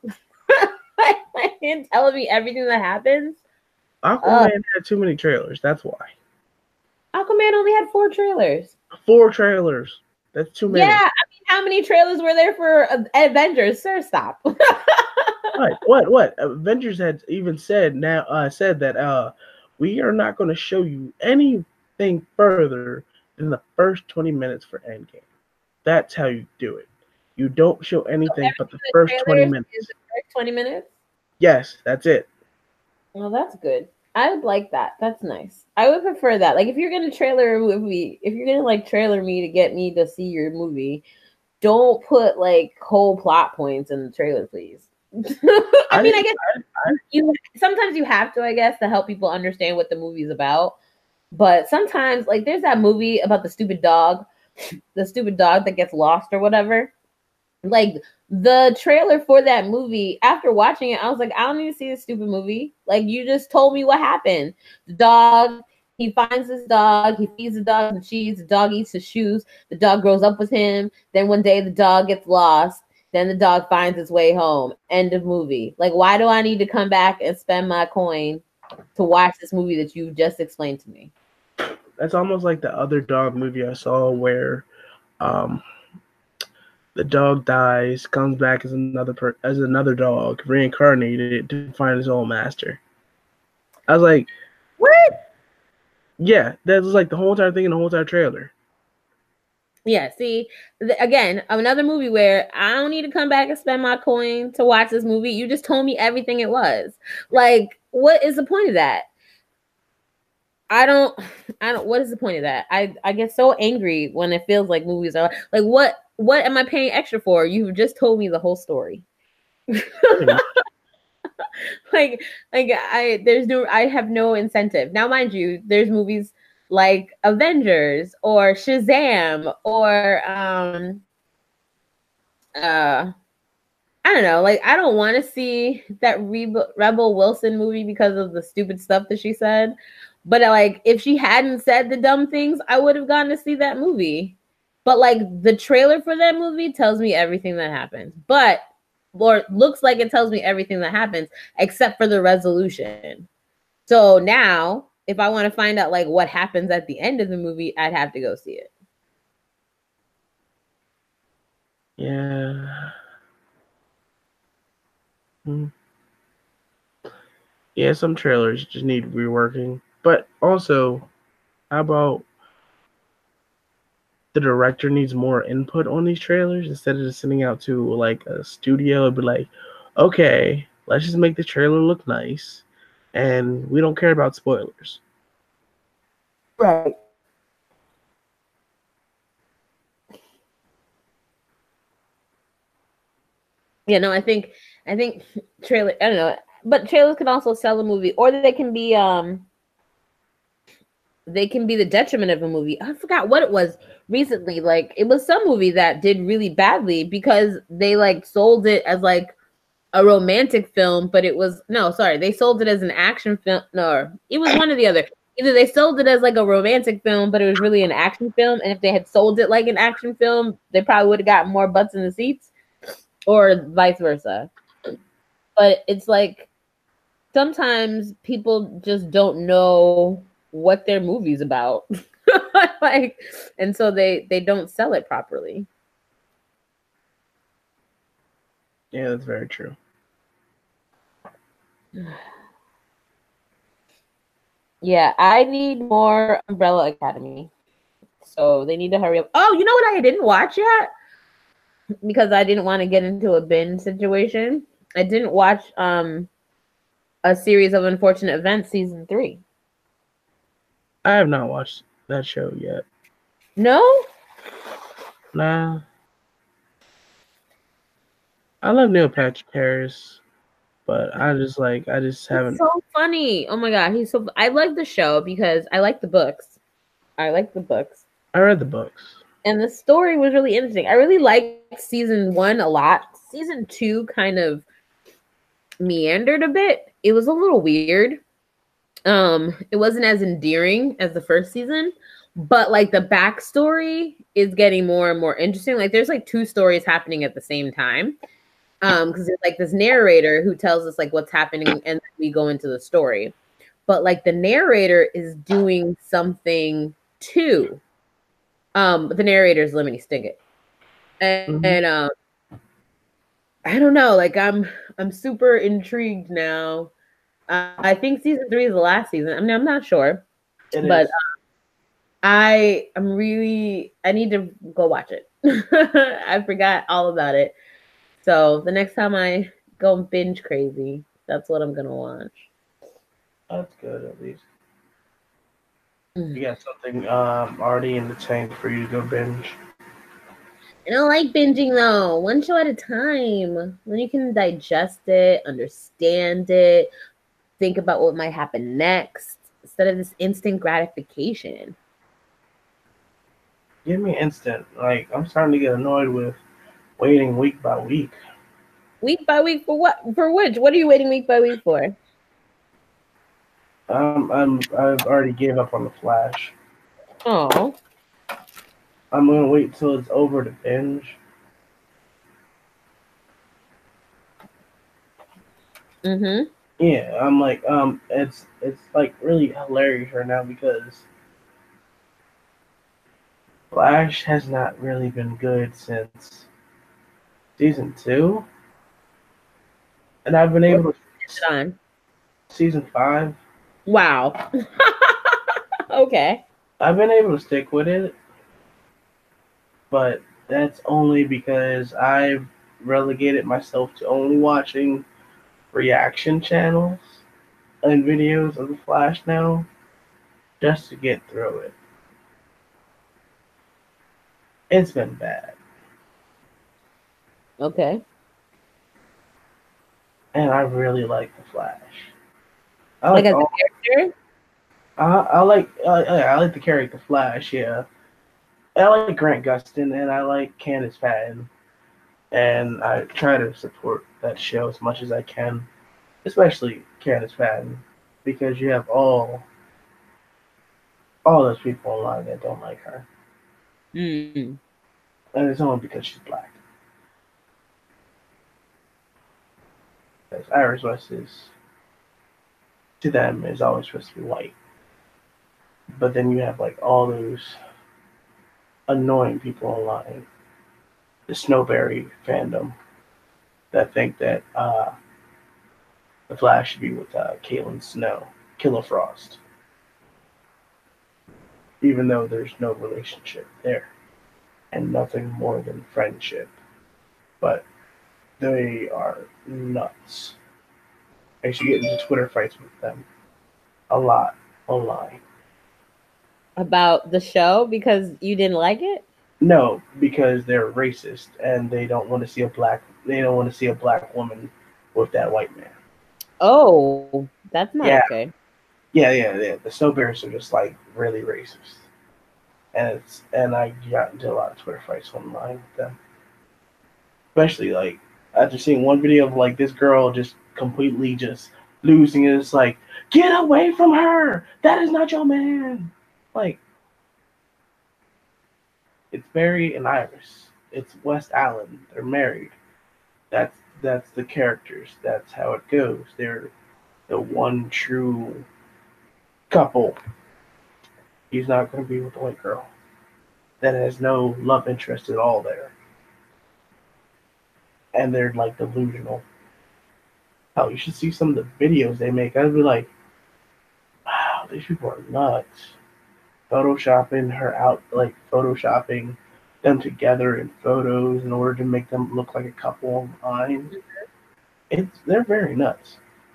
like, and telling me everything that happens. Aquaman uh, had too many trailers. That's why. Aquaman only had four trailers. Four trailers. That's too many. Yeah, I mean, how many trailers were there for Avengers? Sir, stop. What? What? What? Avengers had even said now uh, said that uh, we are not going to show you anything further than the first twenty minutes for Endgame. That's how you do it. You don't show anything so but the first twenty minutes. Is the first twenty minutes? Yes, that's it. Well, that's good. I would like that. That's nice. I would prefer that. Like, if you're gonna trailer a movie, if you're gonna like trailer me to get me to see your movie, don't put like whole plot points in the trailer, please. I, I mean, I guess I, I, you sometimes you have to, I guess, to help people understand what the movie's about. But sometimes, like, there's that movie about the stupid dog, the stupid dog that gets lost or whatever. Like, the trailer for that movie, after watching it, I was like, I don't need to see this stupid movie. Like, you just told me what happened. The dog, he finds this dog, he feeds the dog the cheese, the dog eats his shoes, the dog grows up with him, then one day the dog gets lost, then the dog finds its way home. End of movie. Like, why do I need to come back and spend my coin to watch this movie that you just explained to me? That's almost like the other dog movie I saw where um the dog dies, comes back as another per- as another dog, reincarnated to find his own master. I was like, what? Yeah, that was like the whole entire thing in the whole entire trailer. Yeah, see, th- again, another movie where I don't need to come back and spend my coin to watch this movie. You just told me everything it was. Like, what is the point of that? I don't, I don't, what is the point of that? I, I get so angry when it feels like movies are like, what, what am I paying extra for? You've just told me the whole story. like, like I, there's no, I have no incentive. Now, mind you, there's movies like Avengers or Shazam or, um, uh, I don't know, like, I don't want to see that Re- Rebel Wilson movie because of the stupid stuff that she said. But like, if she hadn't said the dumb things, I would have gone to see that movie. But like, the trailer for that movie tells me everything that happens. But, or looks like it tells me everything that happens, except for the resolution. So now, if I want to find out like what happens at the end of the movie, I'd have to go see it. Yeah. Hmm. Yeah, some trailers just need reworking. But also, how about the director needs more input on these trailers instead of just sending out to like a studio and be like, okay, let's just make the trailer look nice and we don't care about spoilers. Right. Yeah, no, I think I think trailer I don't know, but trailers can also sell a movie, or they can be um they can be the detriment of a movie. I forgot what it was recently. Like, it was some movie that did really badly because they like sold it as like a romantic film, but it was no, sorry, they sold it as an action film. No, it was one or the other. Either they sold it as like a romantic film, but it was really an action film. And if they had sold it like an action film, they probably would have gotten more butts in the seats, or vice versa. But it's like sometimes people just don't know what their movie's about. Like, and so they they don't sell it properly. Yeah, that's very true. Yeah, I need more Umbrella Academy. So they need to hurry up. Oh, you know what I didn't watch yet? Because I didn't want to get into a binge situation. I didn't watch um a series of unfortunate events season three. I have not watched that show yet. No? Nah. I love Neil Patrick Harris, but I just like I just haven't. It's so funny. Oh my god, he's so. I like the show because I like the books. I like the books. I read the books, and the story was really interesting. I really liked season one a lot. Season two kind of meandered a bit. It was a little weird. Um, it wasn't as endearing as the first season, but like the backstory is getting more and more interesting. Like there's like two stories happening at the same time. Um, because there's like this narrator who tells us like what's happening, and we go into the story. But like the narrator is doing something too. Um, the narrator is Lemony Snicket, and, Mm-hmm. and um, I don't know. Like I'm, I'm super intrigued now. Uh, I think season three is the last season. I mean, I'm not sure, It but is. uh, I am really. I need to go watch it. I forgot all about it. So the next time I go binge crazy, that's what I'm gonna watch. That's good at least. Mm. You got something um, already in the tank for you to go binge. I don't like binging though. One show at a time. Then you can digest it, understand it, think about what might happen next instead of this instant gratification. Give me instant. Like I'm starting to get annoyed with waiting week by week. Week by week for what? For which? What are you waiting week by week for? Um, I'm I've already gave up on the Flash. Oh. I'm gonna wait till it's over to binge. Mm-hmm. Yeah, I'm like um, it's it's like really hilarious right now because Flash has not really been good since season two, and I've been What's able to it on? season five. Wow. Okay. I've been able to stick with it, but that's only because I've relegated myself to only watching reaction channels and videos of the Flash now, just to get through it. It's been bad, Okay. and I really like the Flash. I Like like as all. a character? I, I like. Uh, I like the character Flash. Yeah, I like Grant Gustin, and I like Candace Patton, and I try to support that show as much as I can, especially Candace Patton, because you have all all those people online that don't like her, Mm. and it's only because she's black. Because Iris West is to them is always supposed to be white, but then you have like all those annoying people online, the Snowberry fandom, that think that uh, the Flash should be with uh, Caitlin Snow, Killer Frost, even though there's no relationship there and nothing more than friendship. But they are nuts. I used to get into Twitter fights with them a lot online. About the show because you didn't like it? No, because they're racist and they don't want to see a black they don't want to see a black woman with that white man. Oh, that's not Yeah, okay. yeah, yeah, yeah. The Snowbears are just like really racist, and it's and I got into a lot of Twitter fights online with them, especially like after seeing one video of like this girl just completely just losing it. It's like, get away from her! That is not your man. Like it's Barry and Iris. It's West Allen. They're married. That's that's the characters. That's how it goes. They're the one true couple. He's not going to be with the white girl. That has no love interest at all there. And they're like delusional. Hell, you should see some of the videos they make. I'd be like, wow, these people are nuts. Photoshopping her out, like photoshopping them together in photos in order to make them look like a couple online. It's they're very nuts.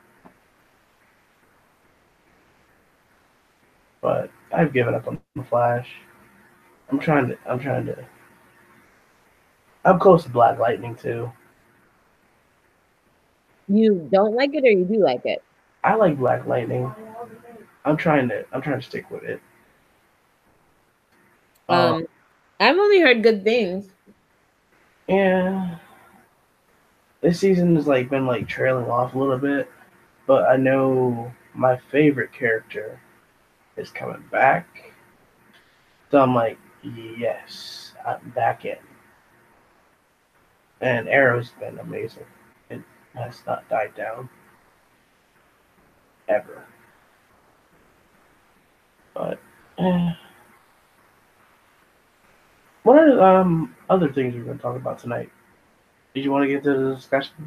But I've given up on the Flash. I'm trying to. I'm trying to. I'm close to Black Lightning too. You don't like it or you do like it? I like Black Lightning. I'm trying to. I'm trying to stick with it. Um, Um, I've only heard good things. yeah, this season has like been like trailing off a little bit, but I know my favorite character is coming back. So I'm like, yes, I'm back in. And Arrow's been amazing. It has not died down ever. But eh. What are um other things we're going to talk about tonight? Did you want to get to the discussions?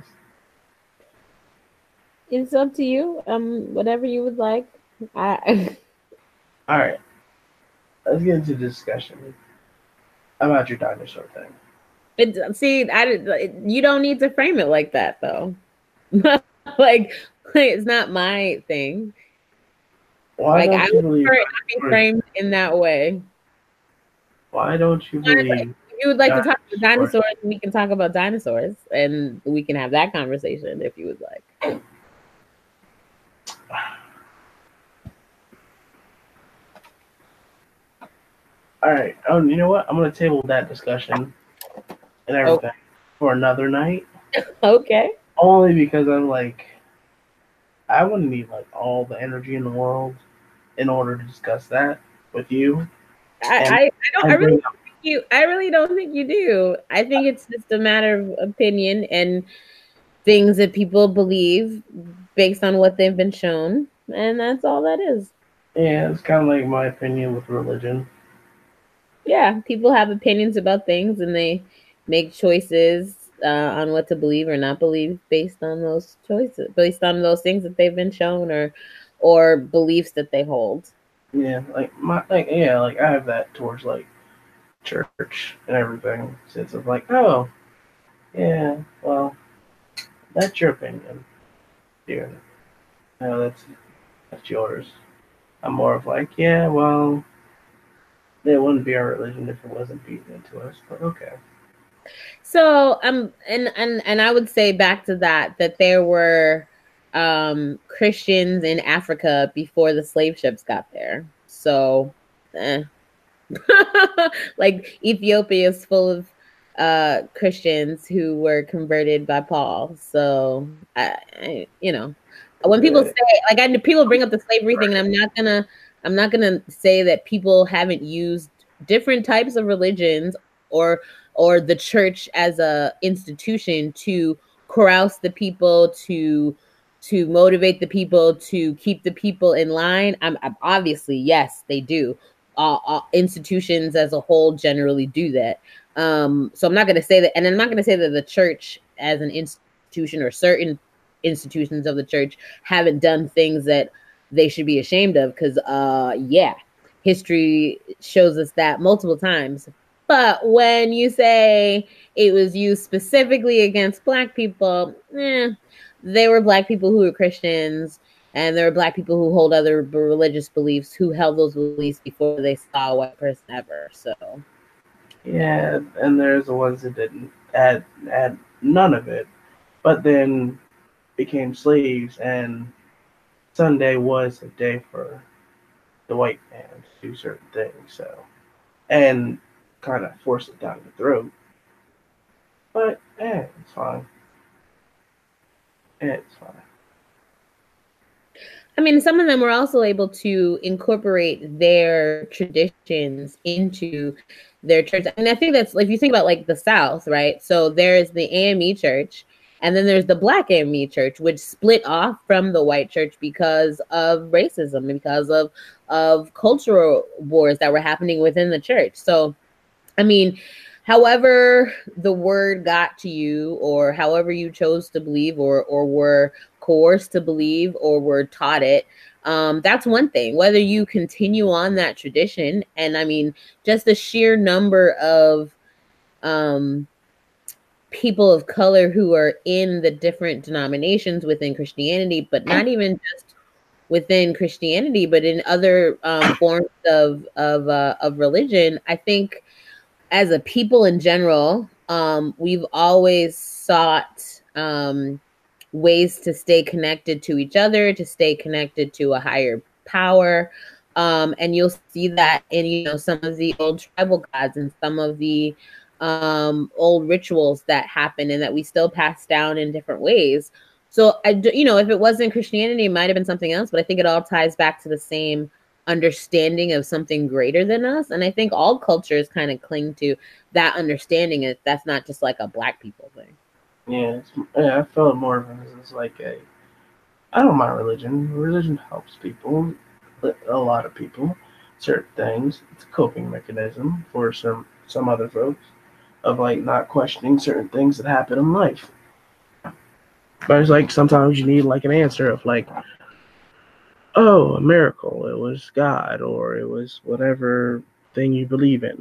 It's up to you. Um, whatever you would like. I All right, let's get into the discussion about your dinosaur thing. it, see, I it, you don't need to frame it like that though. like, it's not my thing. Why Like don't I you would believe? prefer it not be framed in that way. Why don't you Honestly, believe? if you would like to talk about Dinosaurs? dinosaurs, we can talk about dinosaurs, and we can have that conversation if you would like. All right. Oh, you know what? I'm going to table that discussion and everything oh. for another night. Okay. Only because I'm like, I wouldn't need like all the energy in the world in order to discuss that with you. I, I, I don't. I really don't think you. I really don't think you do. I think it's just a matter of opinion and things that people believe based on what they've been shown, and that's all that is. Yeah, it's kind of like my opinion with religion. Yeah, people have opinions about things, and they make choices uh, on what to believe or not believe based on those choices, based on those things that they've been shown or or beliefs that they hold. Yeah, like my like yeah, like I have that towards like church and everything. Since it's like, oh, yeah, well, that's your opinion, dear. No, that's that's yours. I'm more of like, yeah, well, it wouldn't be our religion if it wasn't beaten into us, but okay. So um and and and I would say back to that that there were um Christians in Africa before the slave ships got there. So eh. like Ethiopia is full of uh Christians who were converted by Paul. So I, I you know, when people say like I people bring up the slavery thing, and I'm not gonna I'm not gonna say that people haven't used different types of religions or or the church as a institution to carouse the people, to to motivate the people, to keep the people in line. I'm, I'm obviously yes, they do. Uh, uh, institutions as a whole generally do that. Um, so I'm not going to say that, and I'm not going to say that the church as an institution or certain institutions of the church haven't done things that they should be ashamed of, because uh, yeah, history shows us that multiple times. But when you say it was used specifically against Black people, eh, they were Black people who were Christians, and there were Black people who hold other religious beliefs who held those beliefs before they saw a white person ever. So, yeah, and there's the ones that didn't had had none of it, but then became slaves, and Sunday was a day for the white man to do certain things. So, and kind of force it down the throat. But eh, it's fine. Eh, it's fine. I mean, some of them were also able to incorporate their traditions into their church. And I think that's like, if you think about like the South, right? So there's the A M E church, and then there's the Black A M E church, which split off from the white church because of racism and because of, of cultural wars that were happening within the church. So, I mean, however the word got to you, or however you chose to believe, or or were coerced to believe, or were taught it, um, that's one thing. Whether you continue on that tradition, and I mean, just the sheer number of um, people of color who are in the different denominations within Christianity, but not even just within Christianity, but in other um, forms of of uh, of religion, I think as a people in general, um, we've always sought um, ways to stay connected to each other, to stay connected to a higher power. Um, and you'll see that in, you know, some of the old tribal gods and some of the um, old rituals that happen and that we still pass down in different ways. So I, you know, if it wasn't Christianity, it might have been something else, but I think it all ties back to the same understanding of something greater than us. And I think all cultures kind of cling to that understanding. It that's not just like a Black people thing. Yeah, it's, yeah, I felt more of it as like a. I don't mind religion. Religion helps people, a lot of people, certain things. It's a coping mechanism for some some other folks of like not questioning certain things that happen in life. But it's like sometimes you need like an answer of like, oh, a miracle. It was God, or it was whatever thing you believe in,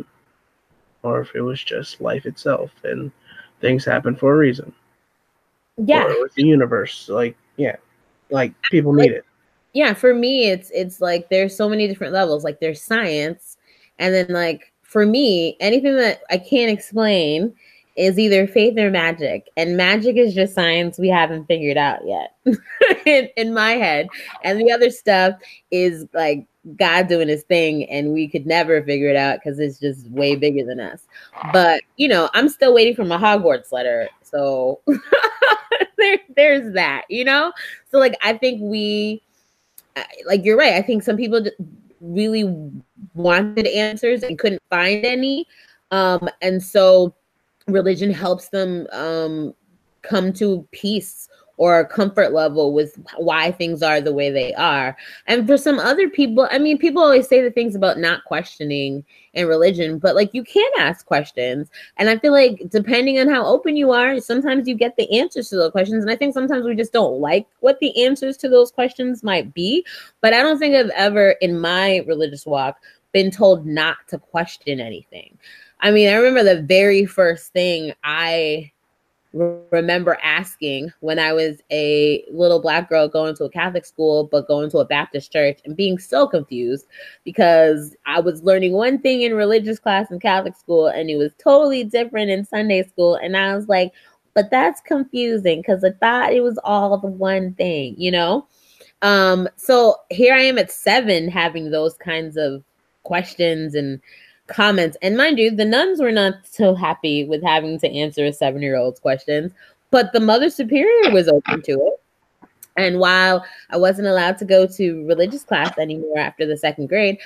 or if it was just life itself and things happen for a reason. Yeah. Or with the universe, like yeah, like people need like, it. Yeah, for me, it's it's like there's so many different levels. Like there's science, and then like for me, anything that I can't explain is either faith or magic, and magic is just science we haven't figured out yet in, in my head, and the other stuff is like God doing his thing, and we could never figure it out because it's just way bigger than us. But you know, I'm still waiting for my Hogwarts letter, so there, there's that. You know, so like I think we. Like you're right. I think some people really wanted answers and couldn't find any. Um, and so religion helps them um, come to peace or a comfort level with why things are the way they are. And for some other people, I mean, people always say the things about not questioning in religion, but like you can ask questions. And I feel like depending on how open you are, sometimes you get the answers to those questions. And I think sometimes we just don't like what the answers to those questions might be. But I don't think I've ever in my religious walk been told not to question anything. I mean, I remember the very first thing I remember asking when I was a little Black girl going to a Catholic school, but going to a Baptist church and being so confused because I was learning one thing in religious class in Catholic school and it was totally different in Sunday school. And I was like, but that's confusing because I thought it was all the one thing, you know? Um, so here I am at seven having those kinds of questions and comments. And mind you, the nuns were not so happy with having to answer a seven-year-old's questions, but the Mother Superior was open to it. And while I wasn't allowed to go to religious class anymore after the second grade,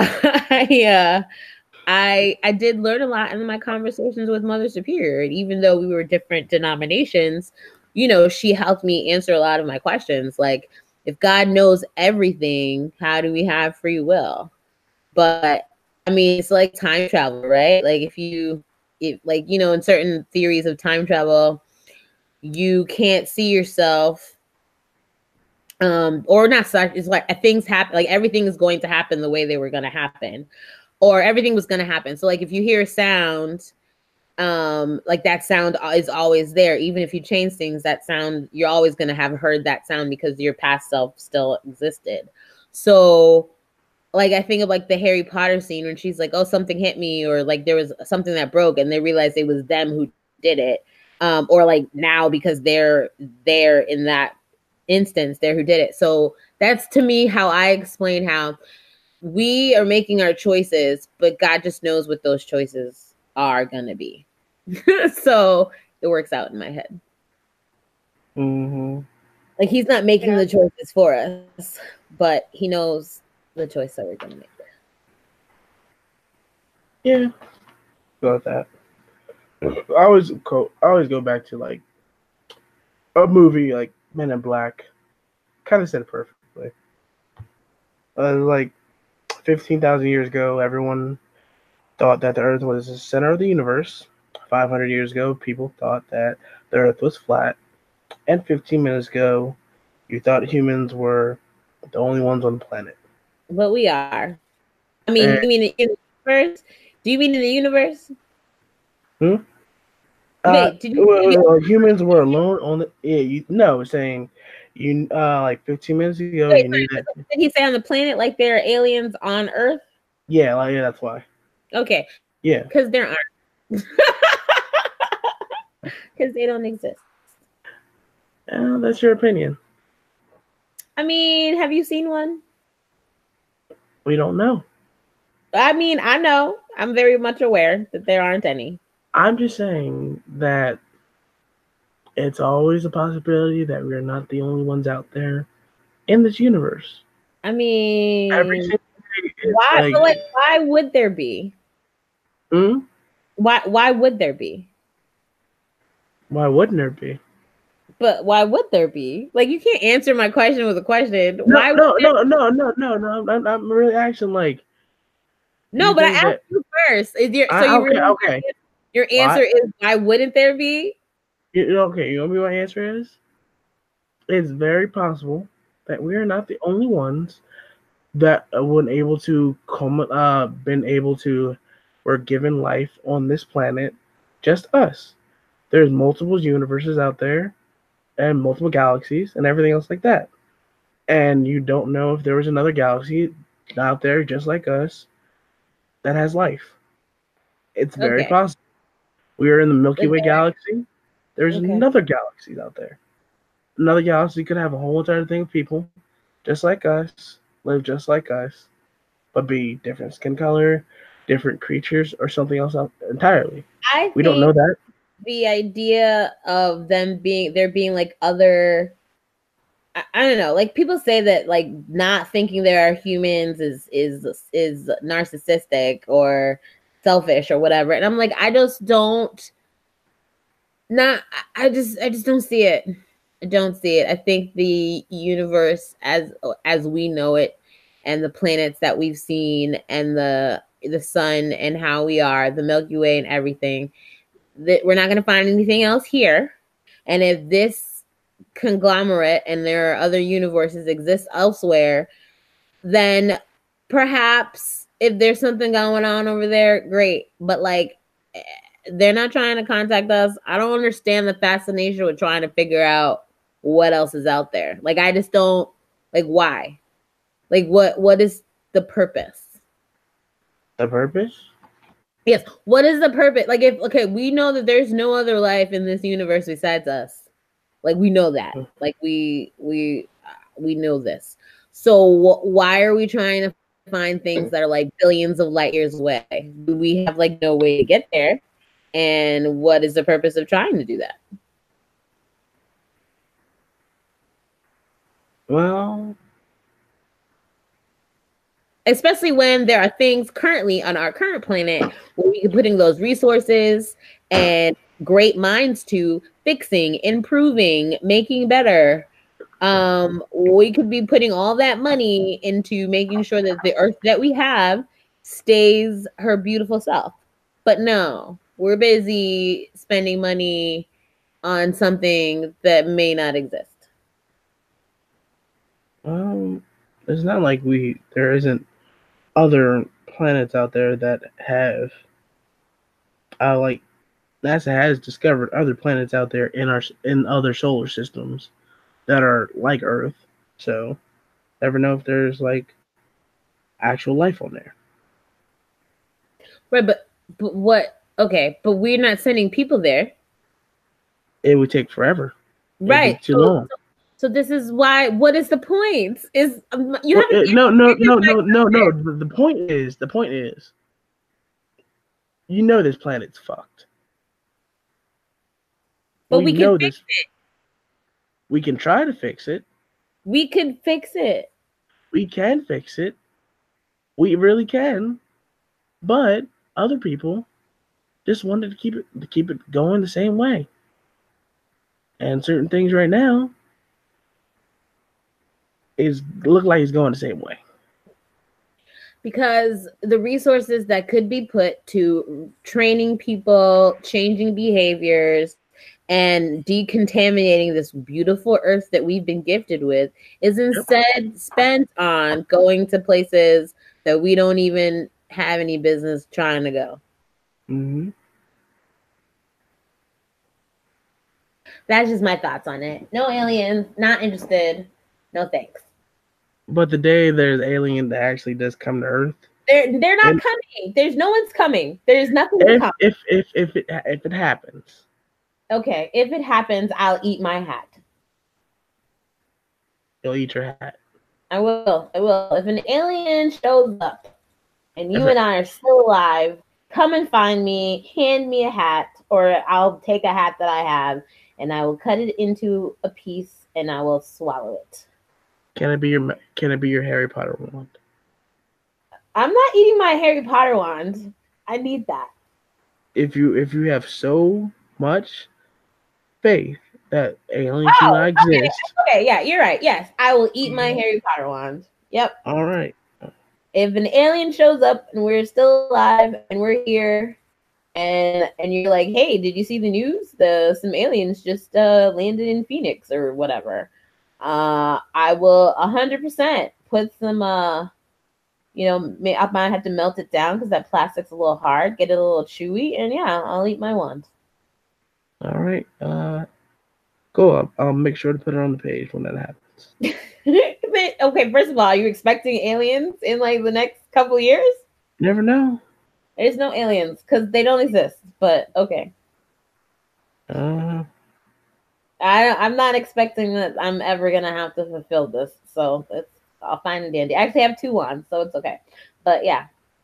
I uh, I I did learn a lot in my conversations with Mother Superior. And even though we were different denominations, you know, she helped me answer a lot of my questions. Like, if God knows everything, how do we have free will? But I mean, it's like time travel, right? Like if you, if like, you know, in certain theories of time travel, you can't see yourself, um, or not such, it's like things happen, like everything is going to happen the way they were going to happen, or everything was going to happen. So like if you hear a sound, um, like that sound is always there. Even if you change things, that sound, you're always going to have heard that sound because your past self still existed. So like I think of like the Harry Potter scene when she's like, oh, something hit me, or like there was something that broke and they realized it was them who did it. Um, or like now because they're there in that instance, they're who did it. So that's to me how I explain how we are making our choices, but God just knows what those choices are gonna be. So it works out in my head. Mm-hmm. Like he's not making yeah. the choices for us, but he knows the choice that we're gonna make. Yeah, about that. I always go. I always go back to like a movie like Men in Black. Kind of said it perfectly. Uh, like fifteen thousand years ago, everyone thought that the Earth was the center of the universe. Five hundred years ago, people thought that the Earth was flat, and fifteen minutes ago, you thought humans were the only ones on the planet. But we are. I mean, and, you mean in the universe? Do you mean in the universe? Hmm? Wait, uh, did you, well, you, well, humans were alone on the yeah, you no saying you uh like fifteen minutes ago wait, you knew that. Did he say on the planet like there are aliens on Earth? Yeah, like yeah, that's why. Okay. Yeah. Because there aren't. Because they don't exist. Uh, that's your opinion. I mean, have you seen one? We don't know. I mean, I know. I'm very much aware that there aren't any. I'm just saying that it's always a possibility that we're not the only ones out there in this universe. I Every mean, single day, it's why? like, But like, why would there be? hmm? Why? Why would there be? Why wouldn't there be? But why would there be? Like, you can't answer my question with a question. No, Why would no, there? no, no, no, no, no. I'm, I'm really asking, like, No, you but I think asked that you first. Is your so I you okay, really okay. your answer Why? is why wouldn't there be? You, okay, you know what my answer is? It's very possible that we are not the only ones that were able to come, uh, been able to, were given life on this planet. Just us. There's multiple universes out there, and multiple galaxies, and everything else like that. And you don't know if there was another galaxy out there just like us that has life. It's very Okay. possible. We are in the Milky Is Way there? galaxy. There's Okay. another galaxy out there. Another galaxy could have a whole entire thing of people just like us, live just like us, but be different skin color, different creatures, or something else entirely. I We don't know think that. the idea of them being there being like other I, I don't know, like people say that like not thinking there are humans is is is narcissistic or selfish or whatever. And I'm like, I just don't not I just I just don't see it. I don't see it. I think the universe as as we know it and the planets that we've seen and the the sun and how we are, the Milky Way and everything, that we're not going to find anything else here. And if this conglomerate and there are other universes exist elsewhere, then perhaps if there's something going on over there, great. But like, they're not trying to contact us. I don't understand the fascination with trying to figure out what else is out there. Like, I just don't like why. Like, what what is the purpose? The purpose? Yes. What is the purpose? Like, if okay, we know that there's no other life in this universe besides us. Like, we know that. Like, we we we know this. So wh- why are we trying to find things that are like billions of light years away? We have like no way to get there. And what is the purpose of trying to do that? Well, Especially when there are things currently on our current planet where we can putting those resources and great minds to fixing, improving, making better. Um, we could be putting all that money into making sure that the earth that we have stays her beautiful self. But no, we're busy spending money on something that may not exist. um, it's not like we there isn't other planets out there that have, uh, like NASA has discovered other planets out there in our in other solar systems that are like Earth. So, never know if there's like actual life on there. Right, but but what? Okay, but we're not sending people there. It would take forever. It'd be Right. too So, long. so, so this is why. What is the point? Is um, you Well, haven't it, no, no, no, answered my no, no, no. question. The, the point is, the point is, you know this planet's fucked. But We we can know fix this. it. We can try to fix it. We could fix it. We can fix it. We really can. But other people just wanted to keep it to keep it going the same way. And certain things right now is look like it's going the same way. Because the resources that could be put to training people, changing behaviors, and decontaminating this beautiful earth that we've been gifted with is instead spent on going to places that we don't even have any business trying to go. Mm-hmm. That's just my thoughts on it. No aliens, not interested. No thanks. But the day there's alien that actually does come to Earth, They're they're not and coming. There's no one's coming. There's nothing to if, come. If if if it if it happens. Okay, if it happens, I'll eat my hat. You'll eat your hat. I will. I will. If an alien shows up and you if and it, I are still alive come and find me, hand me a hat, or I'll take a hat that I have and I will cut it into a piece and I will swallow it. Can it be your Can it be your Harry Potter wand? I'm not eating my Harry Potter wand. I need that. If you if you have so much faith that aliens Oh, do not exist. Okay, okay, yeah, you're right. Yes, I will eat my Harry Potter wand. Yep. All right. If an alien shows up and we're still alive and we're here, and and you're like, hey, did you see the news? The some aliens just uh, landed in Phoenix or whatever. Uh, I will a hundred percent put some. Uh, you know, may, I might have to melt it down because that plastic's a little hard. Get it a little chewy, and yeah, I'll eat my wand. All right. Uh, go up. I'll make sure to put it on the page when that happens. Okay, first of all, are you expecting aliens in like the next couple of years? You never know. There's no aliens because they don't exist. But okay. Uh, I I'm not expecting that I'm ever gonna have to fulfill this, so it's I'll find a dandy. I actually have two wands, so it's okay. But yeah,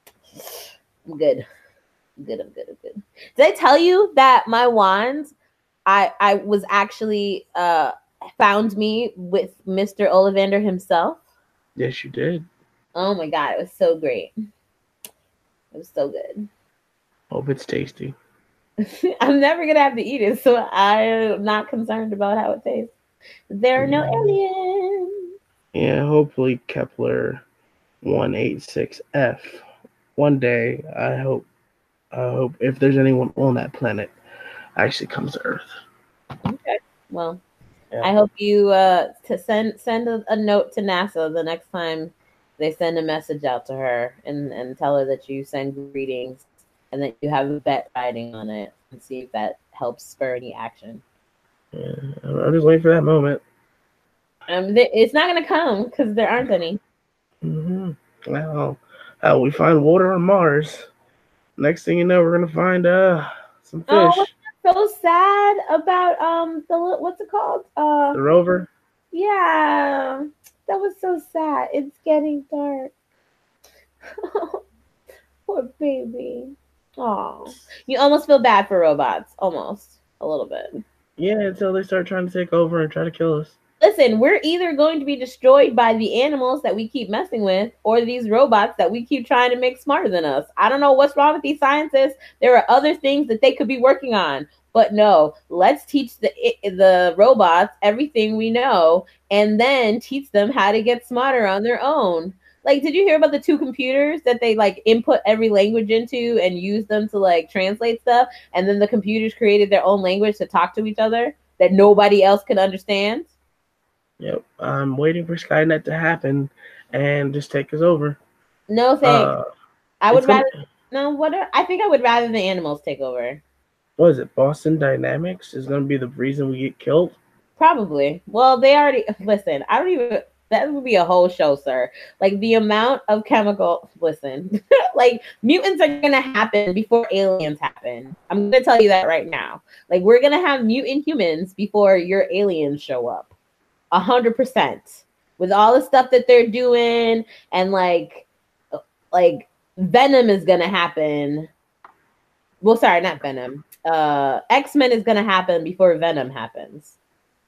I'm good. I'm good. I'm good. I'm good. Did I tell you that my wands? I I was actually uh found me with Mister Ollivander himself. yes, you did. Oh my god, it was so great. It was so good. Hope it's tasty. I'm never gonna have to eat it, so I'm not concerned about how it tastes. There are no aliens. Yeah, hopefully Kepler one eighty-six F. One day, I hope, I hope if there's anyone on that planet, actually comes to Earth. Okay. Well, yeah. I hope you uh to send send a, a note to NASA the next time they send a message out to her and and tell her that you send greetings and that you have a bet riding on it and see if that helps spur any action. Yeah, I'm just waiting for that moment. Um, th- it's not gonna come because there aren't any. Mm-hmm. Well, how we find water on Mars. Next thing you know, we're gonna find uh some fish. Oh, so sad about um the what's it called? Uh, the rover. Yeah, that was so sad. It's getting dark. Poor baby. Oh, you almost feel bad for robots, almost a little bit. Yeah, until they start trying to take over and try to kill us. Listen, we're either going to be destroyed by the animals that we keep messing with or these robots that we keep trying to make smarter than us. I don't know what's wrong with these scientists. There are other things that they could be working on. But no, let's teach the the robots everything we know and then teach them how to get smarter on their own. Like, did you hear about the two computers that they like input every language into and use them to like translate stuff? And then the computers created their own language to talk to each other that nobody else could understand? Yep, I'm waiting for Skynet to happen and just take us over. No thanks. Uh, I would rather gonna, no. What are, I think I would rather the animals take over. What is it? Boston Dynamics is going to be the reason we get killed? Probably. Well, they already listen. I don't even. That would be a whole show, sir. Like the amount of chemical. Listen, like mutants are gonna happen before aliens happen. I'm gonna tell you that right now. Like we're gonna have mutant humans before your aliens show up. A hundred percent with all the stuff that they're doing and like like Venom is gonna happen. Well, sorry, not Venom. Uh, X-Men is gonna happen before Venom happens.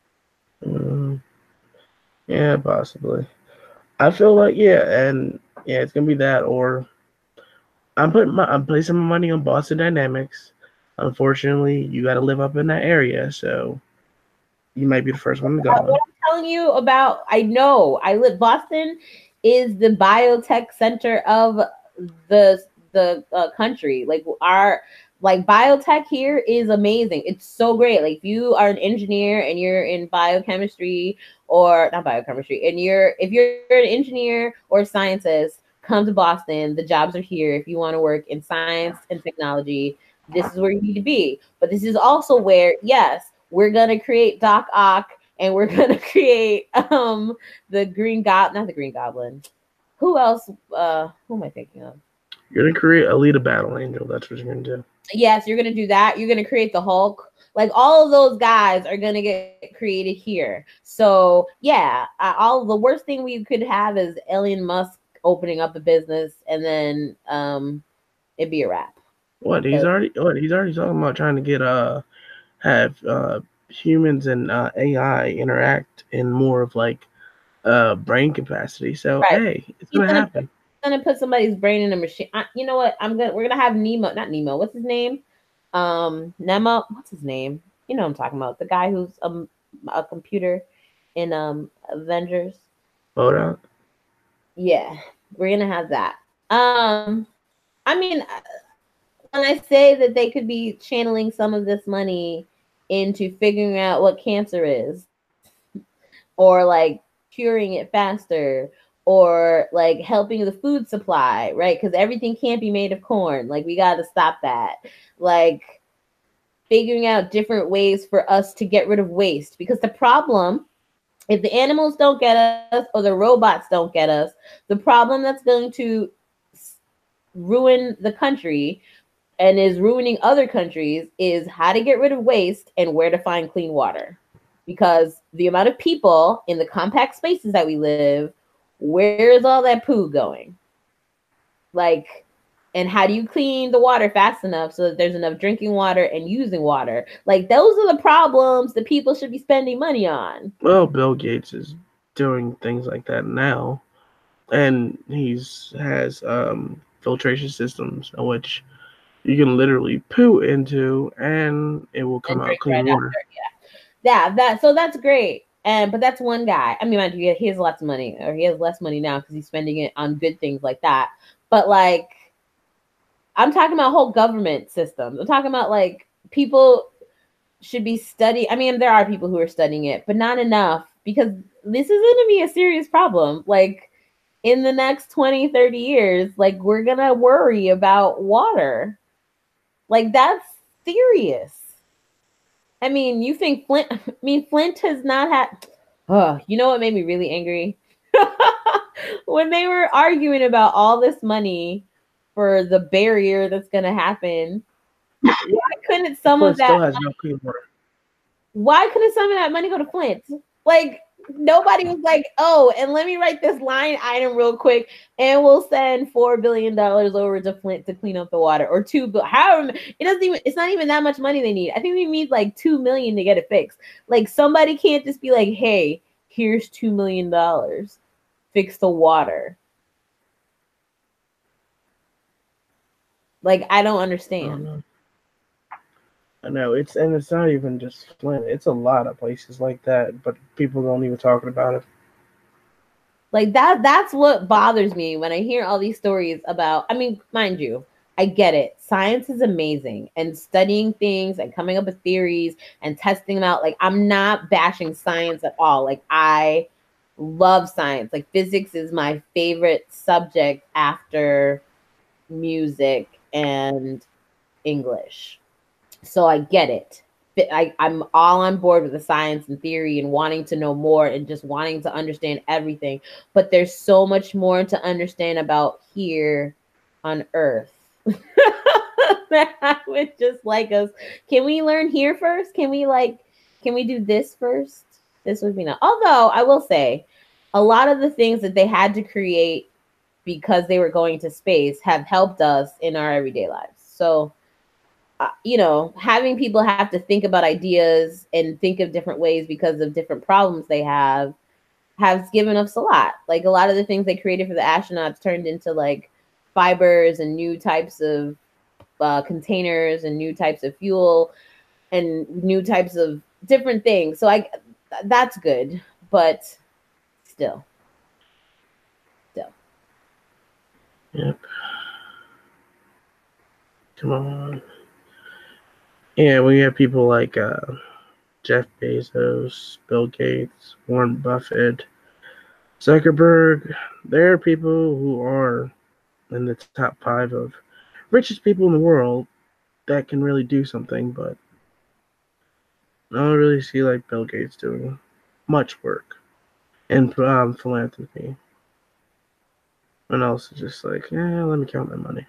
Mm, yeah, possibly. I feel like yeah, and yeah, it's gonna be that or I'm putting my I'm placing my money on Boston Dynamics. Unfortunately, you got to live up in that area, so you might be the first one to go. What I'm telling you about, I know. I live. Boston is the biotech center of the the uh, country. Like our like biotech here is amazing. It's so great. Like if you are an engineer and you're in biochemistry or not biochemistry, and you're if you're an engineer or scientist, come to Boston. The jobs are here. If you want to work in science and technology, this is where you need to be. But this is also where, yes, we're gonna create Doc Ock, and we're gonna create um the Green Goblin, not the Green Goblin. Who else? Uh, who am I thinking of? You're gonna create Alita Battle Angel. That's what you're gonna do. Yes, you're gonna do that. You're gonna create the Hulk. Like all of those guys are gonna get created here. So yeah, uh, all the worst thing we could have is Elon Musk opening up a business, and then um, it'd be a wrap. What he's already what he's already talking about trying to get uh have uh humans and uh, A I interact in more of like uh brain capacity. So Right. hey, it's He's gonna gonna put, happen. gonna put somebody's brain in a machine. I, you know what? I'm gonna we're gonna have Nemo, not Nemo. What's his name? Um, Nemo. What's his name? You know what I'm talking about. The guy who's um a computer in um Avengers. Hold on. Yeah, we're gonna have that. Um, I mean, when I say that they could be channeling some of this money into figuring out what cancer is, or like curing it faster, or like helping the food supply, right? Because everything can't be made of corn. Like we got to stop that. Like figuring out different ways for us to get rid of waste. Because the problem, if the animals don't get us or the robots don't get us, the problem that's going to ruin the country and is ruining other countries is how to get rid of waste and where to find clean water. Because the amount of people in the compact spaces that we live, where is all that poo going? Like, and how do you clean the water fast enough so that there's enough drinking water and using water? Like, those are the problems that people should be spending money on. Well, Bill Gates is doing things like that now, and he's has um filtration systems in which you can literally poo into and it will come And out drink clean right water. after. Yeah. Yeah, that so that's great. And but that's one guy. I mean, mind you, he has lots of money, or he has less money now because he's spending it on good things like that. But like, I'm talking about whole government systems. I'm talking about like people should be studying. I mean, there are people who are studying it, but not enough because this is going to be a serious problem. Like in the next twenty, thirty years, like we're going to worry about water. Like that's serious. I mean, you think Flint, I mean, Flint has not had, oh, you know what made me really angry? When they were arguing about all this money for the barrier that's going to happen, why couldn't some of Flint that, still has no clean water. why couldn't some of that money go to Flint? Like, nobody was like, oh, and let me write this line item real quick, and we'll send four billion dollars over to Flint to clean up the water, or two, but however, it doesn't even, it's not even that much money they need. I think we need like two million to get it fixed. Like, somebody can't just be like, hey, here's two million dollars, fix the water. Like, I don't understand. I don't know. I know it's and it's not even just Flint. It's a lot of places like that, but people don't even talk about it. Like that that's what bothers me when I hear all these stories about, I mean, mind you, I get it. Science is amazing and studying things and coming up with theories and testing them out. Like I'm not bashing science at all. Like I love science. Like physics is my favorite subject after music and English. So I get it. I, I'm all on board with the science and theory and wanting to know more and just wanting to understand everything. But there's so much more to understand about here on Earth. That I would just like us. Can we learn here first? Can we like, can we do this first? This would be nice. Although I will say, a lot of the things that they had to create because they were going to space have helped us in our everyday lives. So uh, you know, having people have to think about ideas and think of different ways because of different problems they have has given us a lot. Like a lot of the things they created for the astronauts turned into like fibers and new types of uh, containers and new types of fuel and new types of different things. So I that's good, but still, still. Yep. Come on. Yeah, we have people like uh, Jeff Bezos, Bill Gates, Warren Buffett, Zuckerberg. There are people who are in the top five of richest people in the world that can really do something, but I don't really see like Bill Gates doing much work in um, philanthropy. And else is just like, yeah, let me count my money.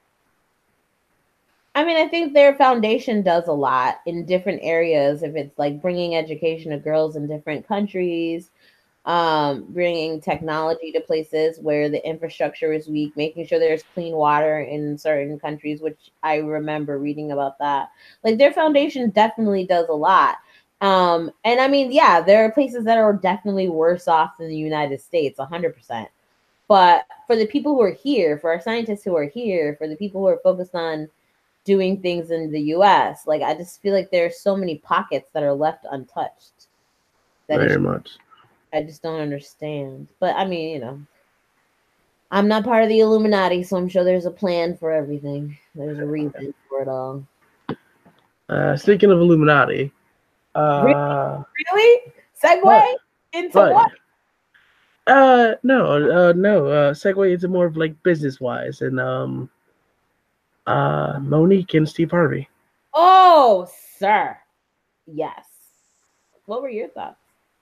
I mean, I think their foundation does a lot in different areas. If it's like bringing education to girls in different countries, um, bringing technology to places where the infrastructure is weak, making sure there's clean water in certain countries, which I remember reading about that. Like their foundation definitely does a lot. Um, and I mean, yeah, there are places that are definitely worse off than the United States, one hundred percent. But for the people who are here, for our scientists who are here, for the people who are focused on doing things in the U S, like I just feel like there's so many pockets that are left untouched. That Very is, much. I just don't understand. But I mean, you know, I'm not part of the Illuminati, so I'm sure there's a plan for everything. There's a reason for it all. Uh, speaking of Illuminati, Really? uh, Really? Segue but into but what? uh, no, uh, no, uh, segue into more of like business wise, and um, uh, Monique and Steve Harvey. Oh, sir. Yes. What were your thoughts?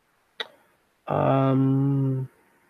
Um,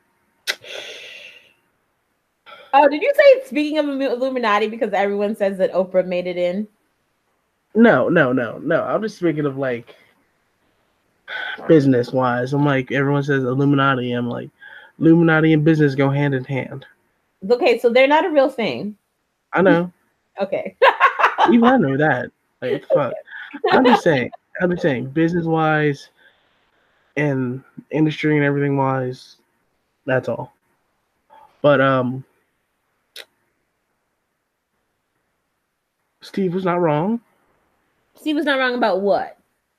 Oh, did you say speaking of Illuminati because everyone says that Oprah made it in? no, no, no, no. I'm just speaking of like business wise. I'm like everyone says Illuminati. I'm like Illuminati and business go hand in hand. Okay, so they're not a real thing. I know. Okay. Even I know that. Like what the fuck. I'm just saying. I'm just saying business wise and industry and everything wise. That's all. But um, Steve was not wrong. Steve was not wrong about what?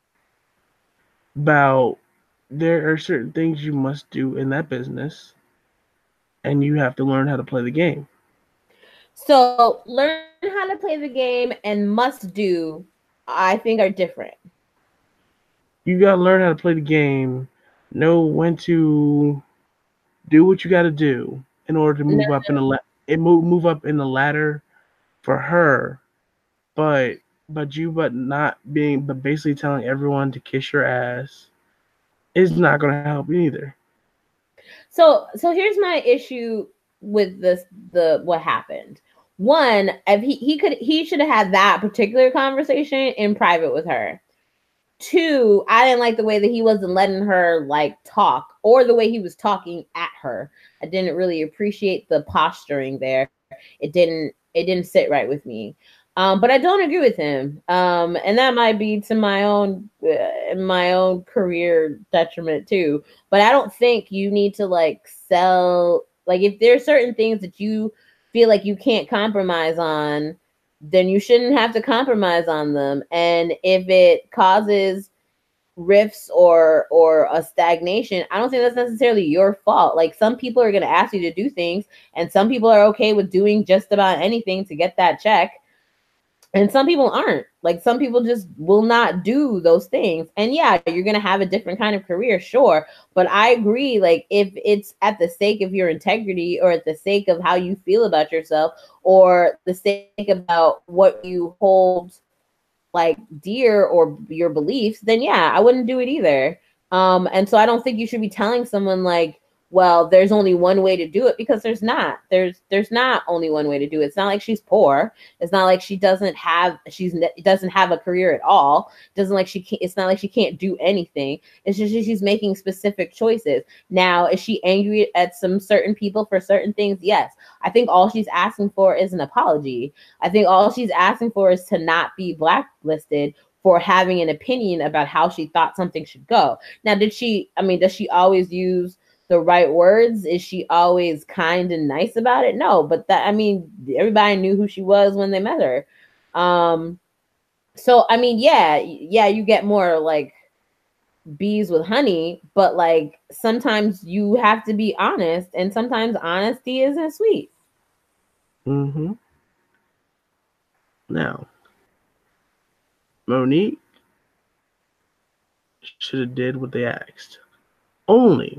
About there are certain things you must do in that business, and you have to learn how to play the game. So learn how to play the game and must do, I think, are different. You gotta learn how to play the game, know when to do what you gotta do in order to move No. up in the la- it move move up in the ladder for her. But but you but not being but basically telling everyone to kiss your ass is not gonna help you either. So so here's my issue with this the what happened. One, if he, he could he should have had that particular conversation in private with her. Two, I didn't like the way that he wasn't letting her like talk or the way he was talking at her. I didn't really appreciate the posturing there. It didn't it didn't sit right with me. Um, but I don't agree with him. Um, and that might be to my own uh, my own career detriment too. But I don't think you need to like sell like if there's certain things that you feel like you can't compromise on, then you shouldn't have to compromise on them. And if it causes rifts or or a stagnation, I don't think that's necessarily your fault. Like some people are going to ask you to do things, and some people are okay with doing just about anything to get that check. And some people aren't. Like some people just will not do those things. And yeah, you're going to have a different kind of career, sure. But I agree, like if it's at the sake of your integrity or at the sake of how you feel about yourself or the sake about what you hold like dear or your beliefs, then yeah, I wouldn't do it either. Um, and so I don't think you should be telling someone like, well, there's only one way to do it, because there's not. There's there's not only one way to do it. It's not like she's poor. It's not like she doesn't have she's doesn't have a career at all. It doesn't like she can't. It's not like she can't do anything. It's just she's making specific choices. Now, is she angry at some certain people for certain things? Yes. I think all she's asking for is an apology. I think all she's asking for is to not be blacklisted for having an opinion about how she thought something should go. Now, did she? I mean, does she always use the right words? Is she always kind and nice about it? No, but that, I mean, everybody knew who she was when they met her. Um, so I mean, yeah, yeah, you get more like bees with honey, but like sometimes you have to be honest, and sometimes honesty isn't sweet. Mm-hmm. Now, Monique should have did what they asked. Only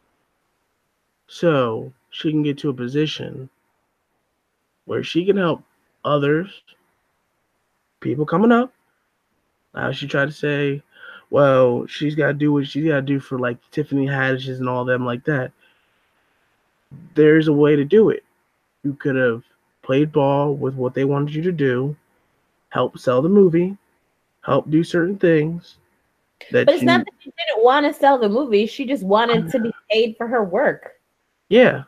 so she can get to a position where she can help others, people coming up. Now she tried to say, well, she's got to do what she's got to do for like Tiffany Haddish's and all them like that. There's a way to do it. You could have played ball with what they wanted you to do, help sell the movie, help do certain things. That But it's you, not that she didn't want to sell the movie. She just wanted to be paid for her work. Yeah.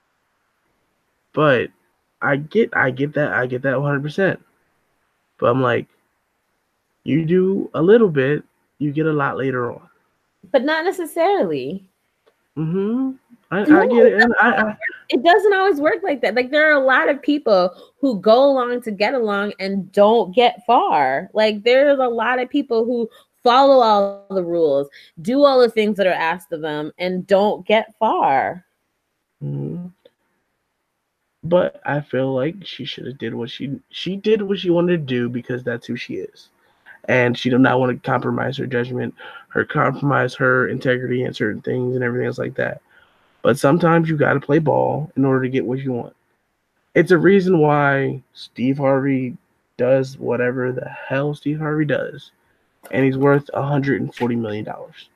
But I get I get that I get that one hundred percent. But I'm like, you do a little bit, you get a lot later on. But not necessarily. Mm-hmm. I, No, I get it. And I, I it doesn't always work like that. Like there are a lot of people who go along to get along and don't get far. Like there's a lot of people who follow all the rules, do all the things that are asked of them, and don't get far. mm-hmm. But I feel like she should have did what she she did what she wanted to do because that's who she is. And she did not want to compromise her judgment, her compromise her integrity and certain things and everything else like that. But sometimes you got to play ball in order to get what you want. It's a reason why Steve Harvey does whatever the hell Steve Harvey does, and he's worth one hundred forty million dollars.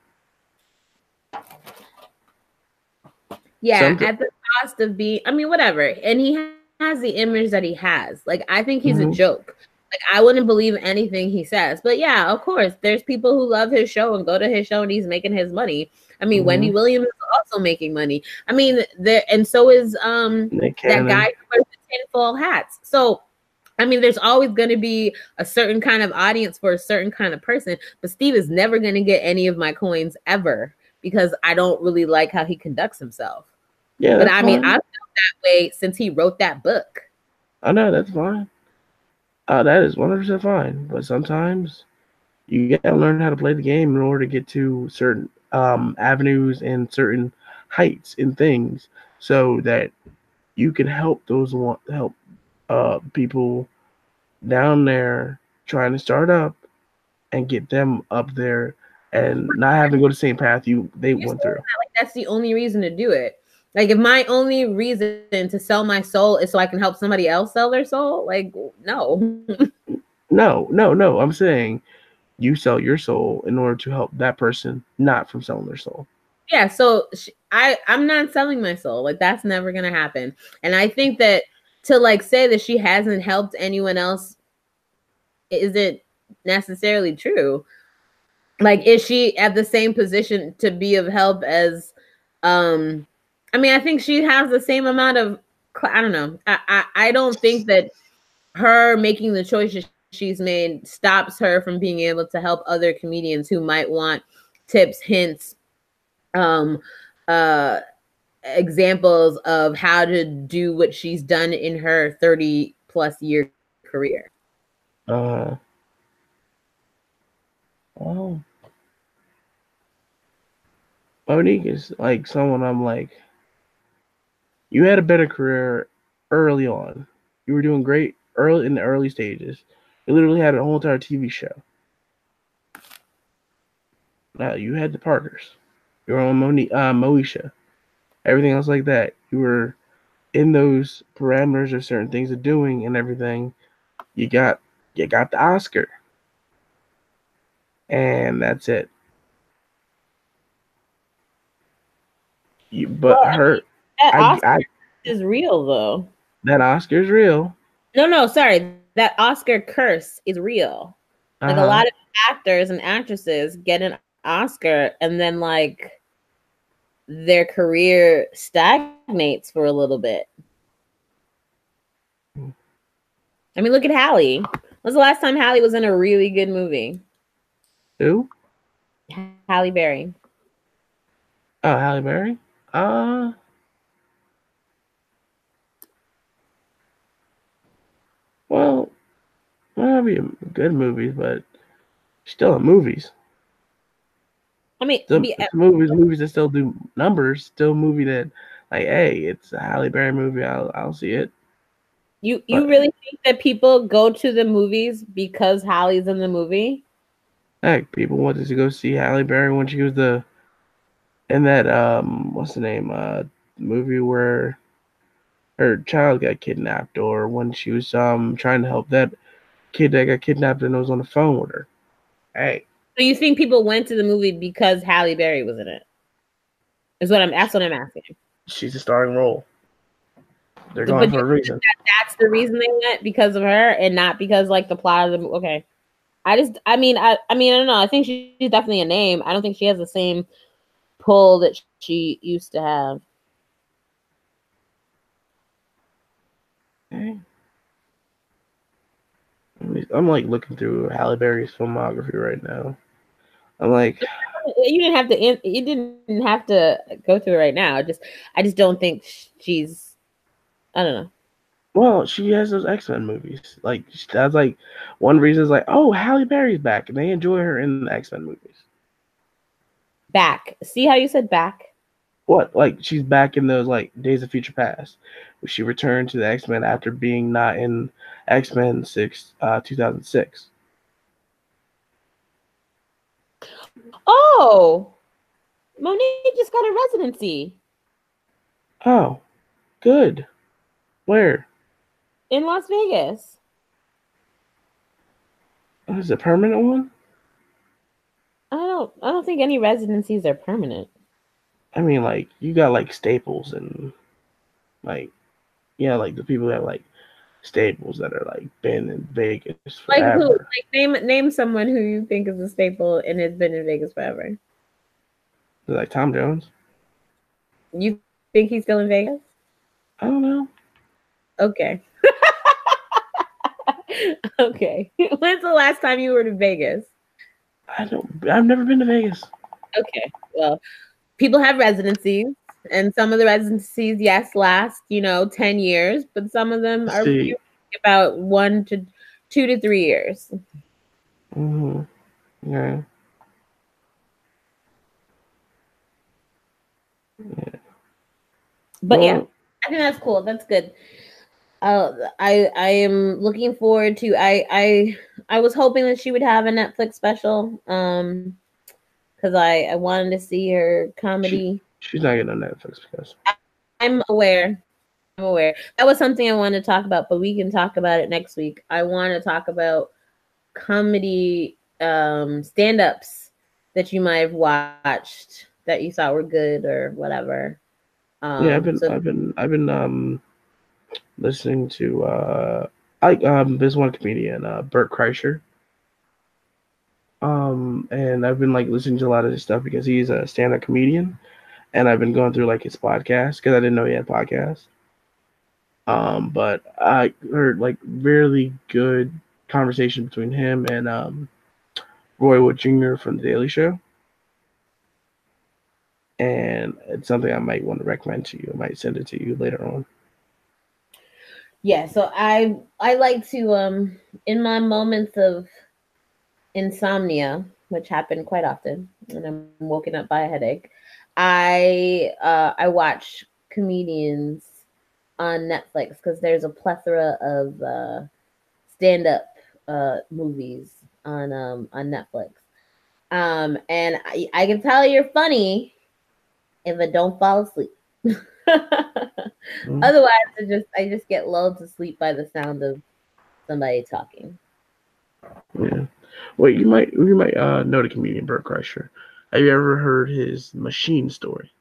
Yeah, Something- at the cost of being, I mean, whatever. And he has the image that he has. Like, I think he's mm-hmm. a joke. Like, I wouldn't believe anything he says. But yeah, of course, there's people who love his show and go to his show and he's making his money. I mean, mm-hmm. Wendy Williams is also making money. I mean, there, and so is um that guy who wears the tinfoil hats. So, I mean, there's always going to be a certain kind of audience for a certain kind of person. But Steve is never going to get any of my coins ever because I don't really like how he conducts himself. Yeah, but I mean, fine. I felt that way since he wrote that book. I know, that's fine. Uh, that is one hundred percent fine. But sometimes you got to learn how to play the game in order to get to certain um, avenues and certain heights and things so that you can help those want help uh, people down there trying to start up and get them up there and not having to go the same path you they You're went through. That, like, that's the only reason to do it. Like, if my only reason to sell my soul is so I can help somebody else sell their soul, like, no. no, no, no. I'm saying you sell your soul in order to help that person, not from selling their soul. Yeah, so she, I, I'm not selling my soul. Like, that's never going to happen. And I think that to, like, say that she hasn't helped anyone else isn't necessarily true. Like, is she at the same position to be of help as... um? I mean, I think she has the same amount of, I don't know. I, I, I don't think that her making the choices she's made stops her from being able to help other comedians who might want tips, hints, um, uh, examples of how to do what she's done in her thirty plus year career. Uh, oh. Monique is like someone I'm like, you had a better career early on. You were doing great early in the early stages. You literally had a whole entire T V show. Now you had the Parkers. You were on Moni- uh, Moesha. Everything else like that. You were in those parameters of certain things of doing and everything. You got you got the Oscar. And that's it. You, but well, her that I, Oscar I, is real though. That Oscar is real. No, no, sorry. That Oscar curse is real. Like uh-huh. a lot of actors and actresses get an Oscar and then like their career stagnates for a little bit. I mean, look at Halle. When was the last time Halle was in a really good movie? Who? Halle Berry. Oh, Halle Berry? Uh Well, might be good movies, but still in movies. I mean, still, be, movies, movies that still do numbers. Still, movie that like, hey, it's a Halle Berry movie. I'll, I'll see it. You, you but, really think that people go to the movies because Halle's in the movie? Heck, people wanted to go see Halle Berry when she was the in that um, what's the name? Uh, movie where her child got kidnapped, or when she was um trying to help that kid that got kidnapped and was on the phone with her. Hey. So you think people went to the movie because Halle Berry was in it? Is what I'm that's what I'm asking. She's a starring role. They're going but for a reason. That, that's the reason they went, because of her and not because like the plot of the movie. Okay. I just I mean I I mean I don't know. I think she's definitely a name. I don't think she has the same pull that she used to have. Okay. I'm like looking through Halle Berry's filmography right now. I'm like, you didn't have to. You didn't have to go through it right now. Just, I just don't think she's. I don't know. Well, she has those X-Men movies. Like that's like one reason is like, oh, Halle Berry's back, and they enjoy her in the X-Men movies. Back. See how you said back? What? Like she's back in those like Days of Future Past, where she returned to the X-Men after being not in X-Men six, uh, two thousand six. Oh, Monet just got a residency. Oh, good. Where? In Las Vegas. Oh, is it a permanent one? I don't. I don't think any residencies are permanent. I mean, like you got like Staples and like yeah, like the people that like staples that are like been in Vegas forever. Like who? Like name name someone who you think is a staple and has been in Vegas forever. Like Tom Jones. You think he's still in Vegas? I don't know. Okay. Okay. When's the last time you were to Vegas? I don't. I've never been to Vegas. Okay. Well, people have residencies, and some of the residencies, yes, last you know ten years, but some of them are See. about one to two to three years. Mm-hmm. Yeah. Yeah. But well, yeah, I think that's cool. That's good. Uh, I I am looking forward to. I I I was hoping that she would have a Netflix special. Um, because I I wanted to see her comedy. She, she's not getting on Netflix because I'm aware. I'm aware. That was something I wanted to talk about, but we can talk about it next week. I want to talk about comedy um stand-ups that you might have watched that you thought were good or whatever. Um, yeah, I've been so- I've been I've been um listening to uh I um this one comedian uh Bert Kreischer. Um and I've been like listening to a lot of his stuff because he's a stand-up comedian, and I've been going through like his podcast because I didn't know he had podcasts. Um, but I heard like really good conversation between him and um Roy Wood Junior from The Daily Show. And it's something I might want to recommend to you. I might send it to you later on. Yeah, so I I like to um in my moments of insomnia, which happen quite often, and I'm woken up by a headache, I uh I watch comedians on Netflix because there's a plethora of uh stand-up uh movies on um on Netflix. Um and I, I can tell you're funny if I don't fall asleep. Mm-hmm. Otherwise, I just I just get lulled to sleep by the sound of somebody talking. Yeah. Wait, you might you might uh, know the comedian Bert Kreischer. Have you ever heard his Machine story?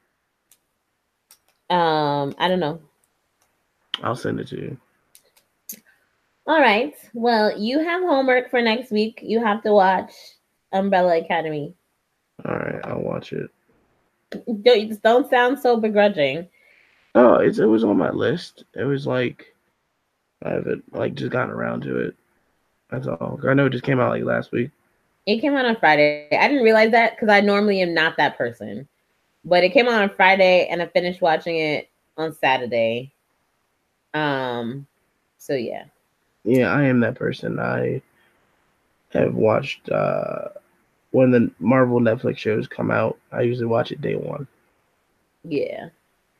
Um, I don't know. I'll send it to you. All right. Well, you have homework for next week. You have to watch Umbrella Academy. All right, I'll watch it. Don't don't sound so begrudging. Oh, it's it was on my list. It was like I haven't like just gotten around to it. That's all. I know it just came out like last week. It came out on Friday. I didn't realize that because I normally am not that person. But it came out on Friday, and I finished watching it on Saturday. Um, so yeah. Yeah, I am that person. I have watched uh, when the Marvel Netflix shows come out. I usually watch it day one. Yeah.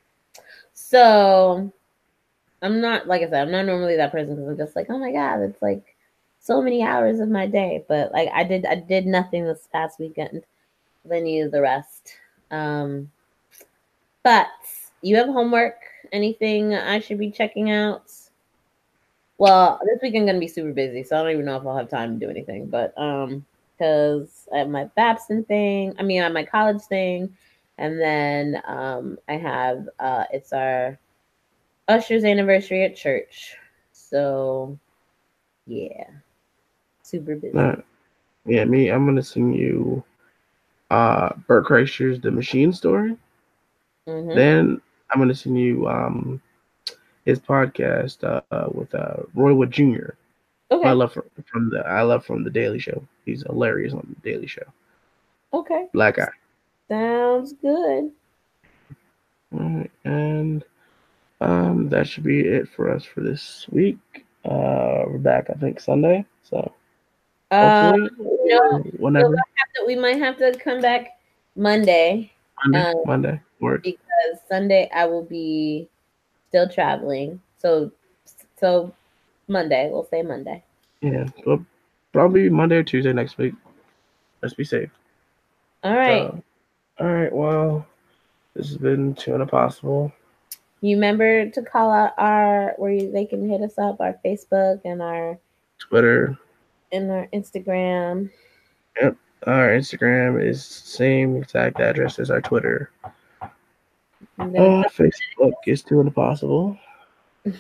So I'm not, like I said, I'm not normally that person because I'm just like, oh my god, it's like so many hours of my day. But like I did, I did nothing this past weekend. Then you the rest. Um, but you have homework. Anything I should be checking out? Well, this weekend I'm gonna be super busy, so I don't even know if I'll have time to do anything. But um, because I have my Babson thing, I mean, I have my college thing, and then um, I have uh, it's our Usher's anniversary at church. So yeah, super busy. Uh, yeah, me. I'm gonna send you uh, Bert Kreischer's The Machine Story. Mm-hmm. Then I'm gonna send you um his podcast uh, with uh, Roy Wood Junior Okay. I love from, from the I love from the Daily Show. He's hilarious on the Daily Show. Okay. Black guy. Sounds good. All right, and um, that should be it for us for this week. Uh, we're back, I think, Sunday. So hopefully, um, no, whenever. We'll to, we might have to come back Monday. Monday, um, Monday works. Because Sunday I will be still traveling. So, so Monday, we'll say Monday. Yeah, well, probably Monday or Tuesday next week. Let's be safe. All right. So, all right. Well, this has been Two and a Possible. You remember to call out our where you, they can hit us up, our Facebook and our Twitter and our Instagram. Yep, our Instagram is same exact address as our Twitter. Uh, Facebook is Two and a Possible. uh,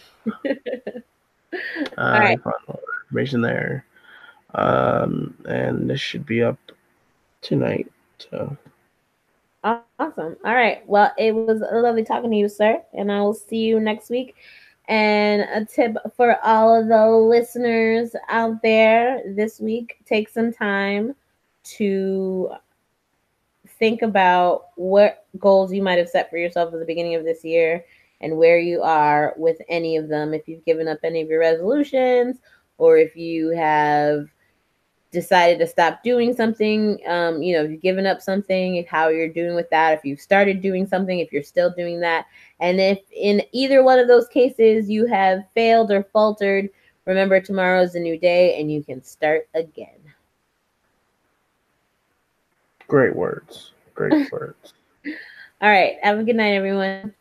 All right. Find all the information there. Um, and this should be up tonight. So. Awesome. All right. Well, it was lovely talking to you, sir. And I will see you next week. And a tip for all of the listeners out there this week, take some time to think about what goals you might have set for yourself at the beginning of this year and where you are with any of them. If you've given up any of your resolutions or if you have decided to stop doing something, um, you know, if you've given up something, how you're doing with that, if you've started doing something, if you're still doing that. And if in either one of those cases you have failed or faltered, remember tomorrow's a new day and you can start again. Great words. Great words. All right. Have a good night, everyone.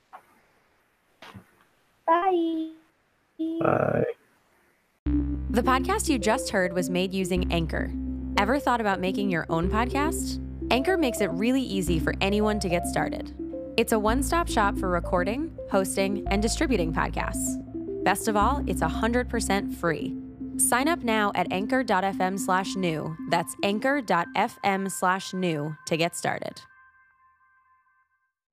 Bye. Bye. The podcast you just heard was made using Anchor. Ever thought about making your own podcast? Anchor makes it really easy for anyone to get started. It's a one-stop shop for recording, hosting, and distributing podcasts. Best of all, it's one hundred percent free. Sign up now at anchor.fm slash new. That's anchor.fm slash new to get started.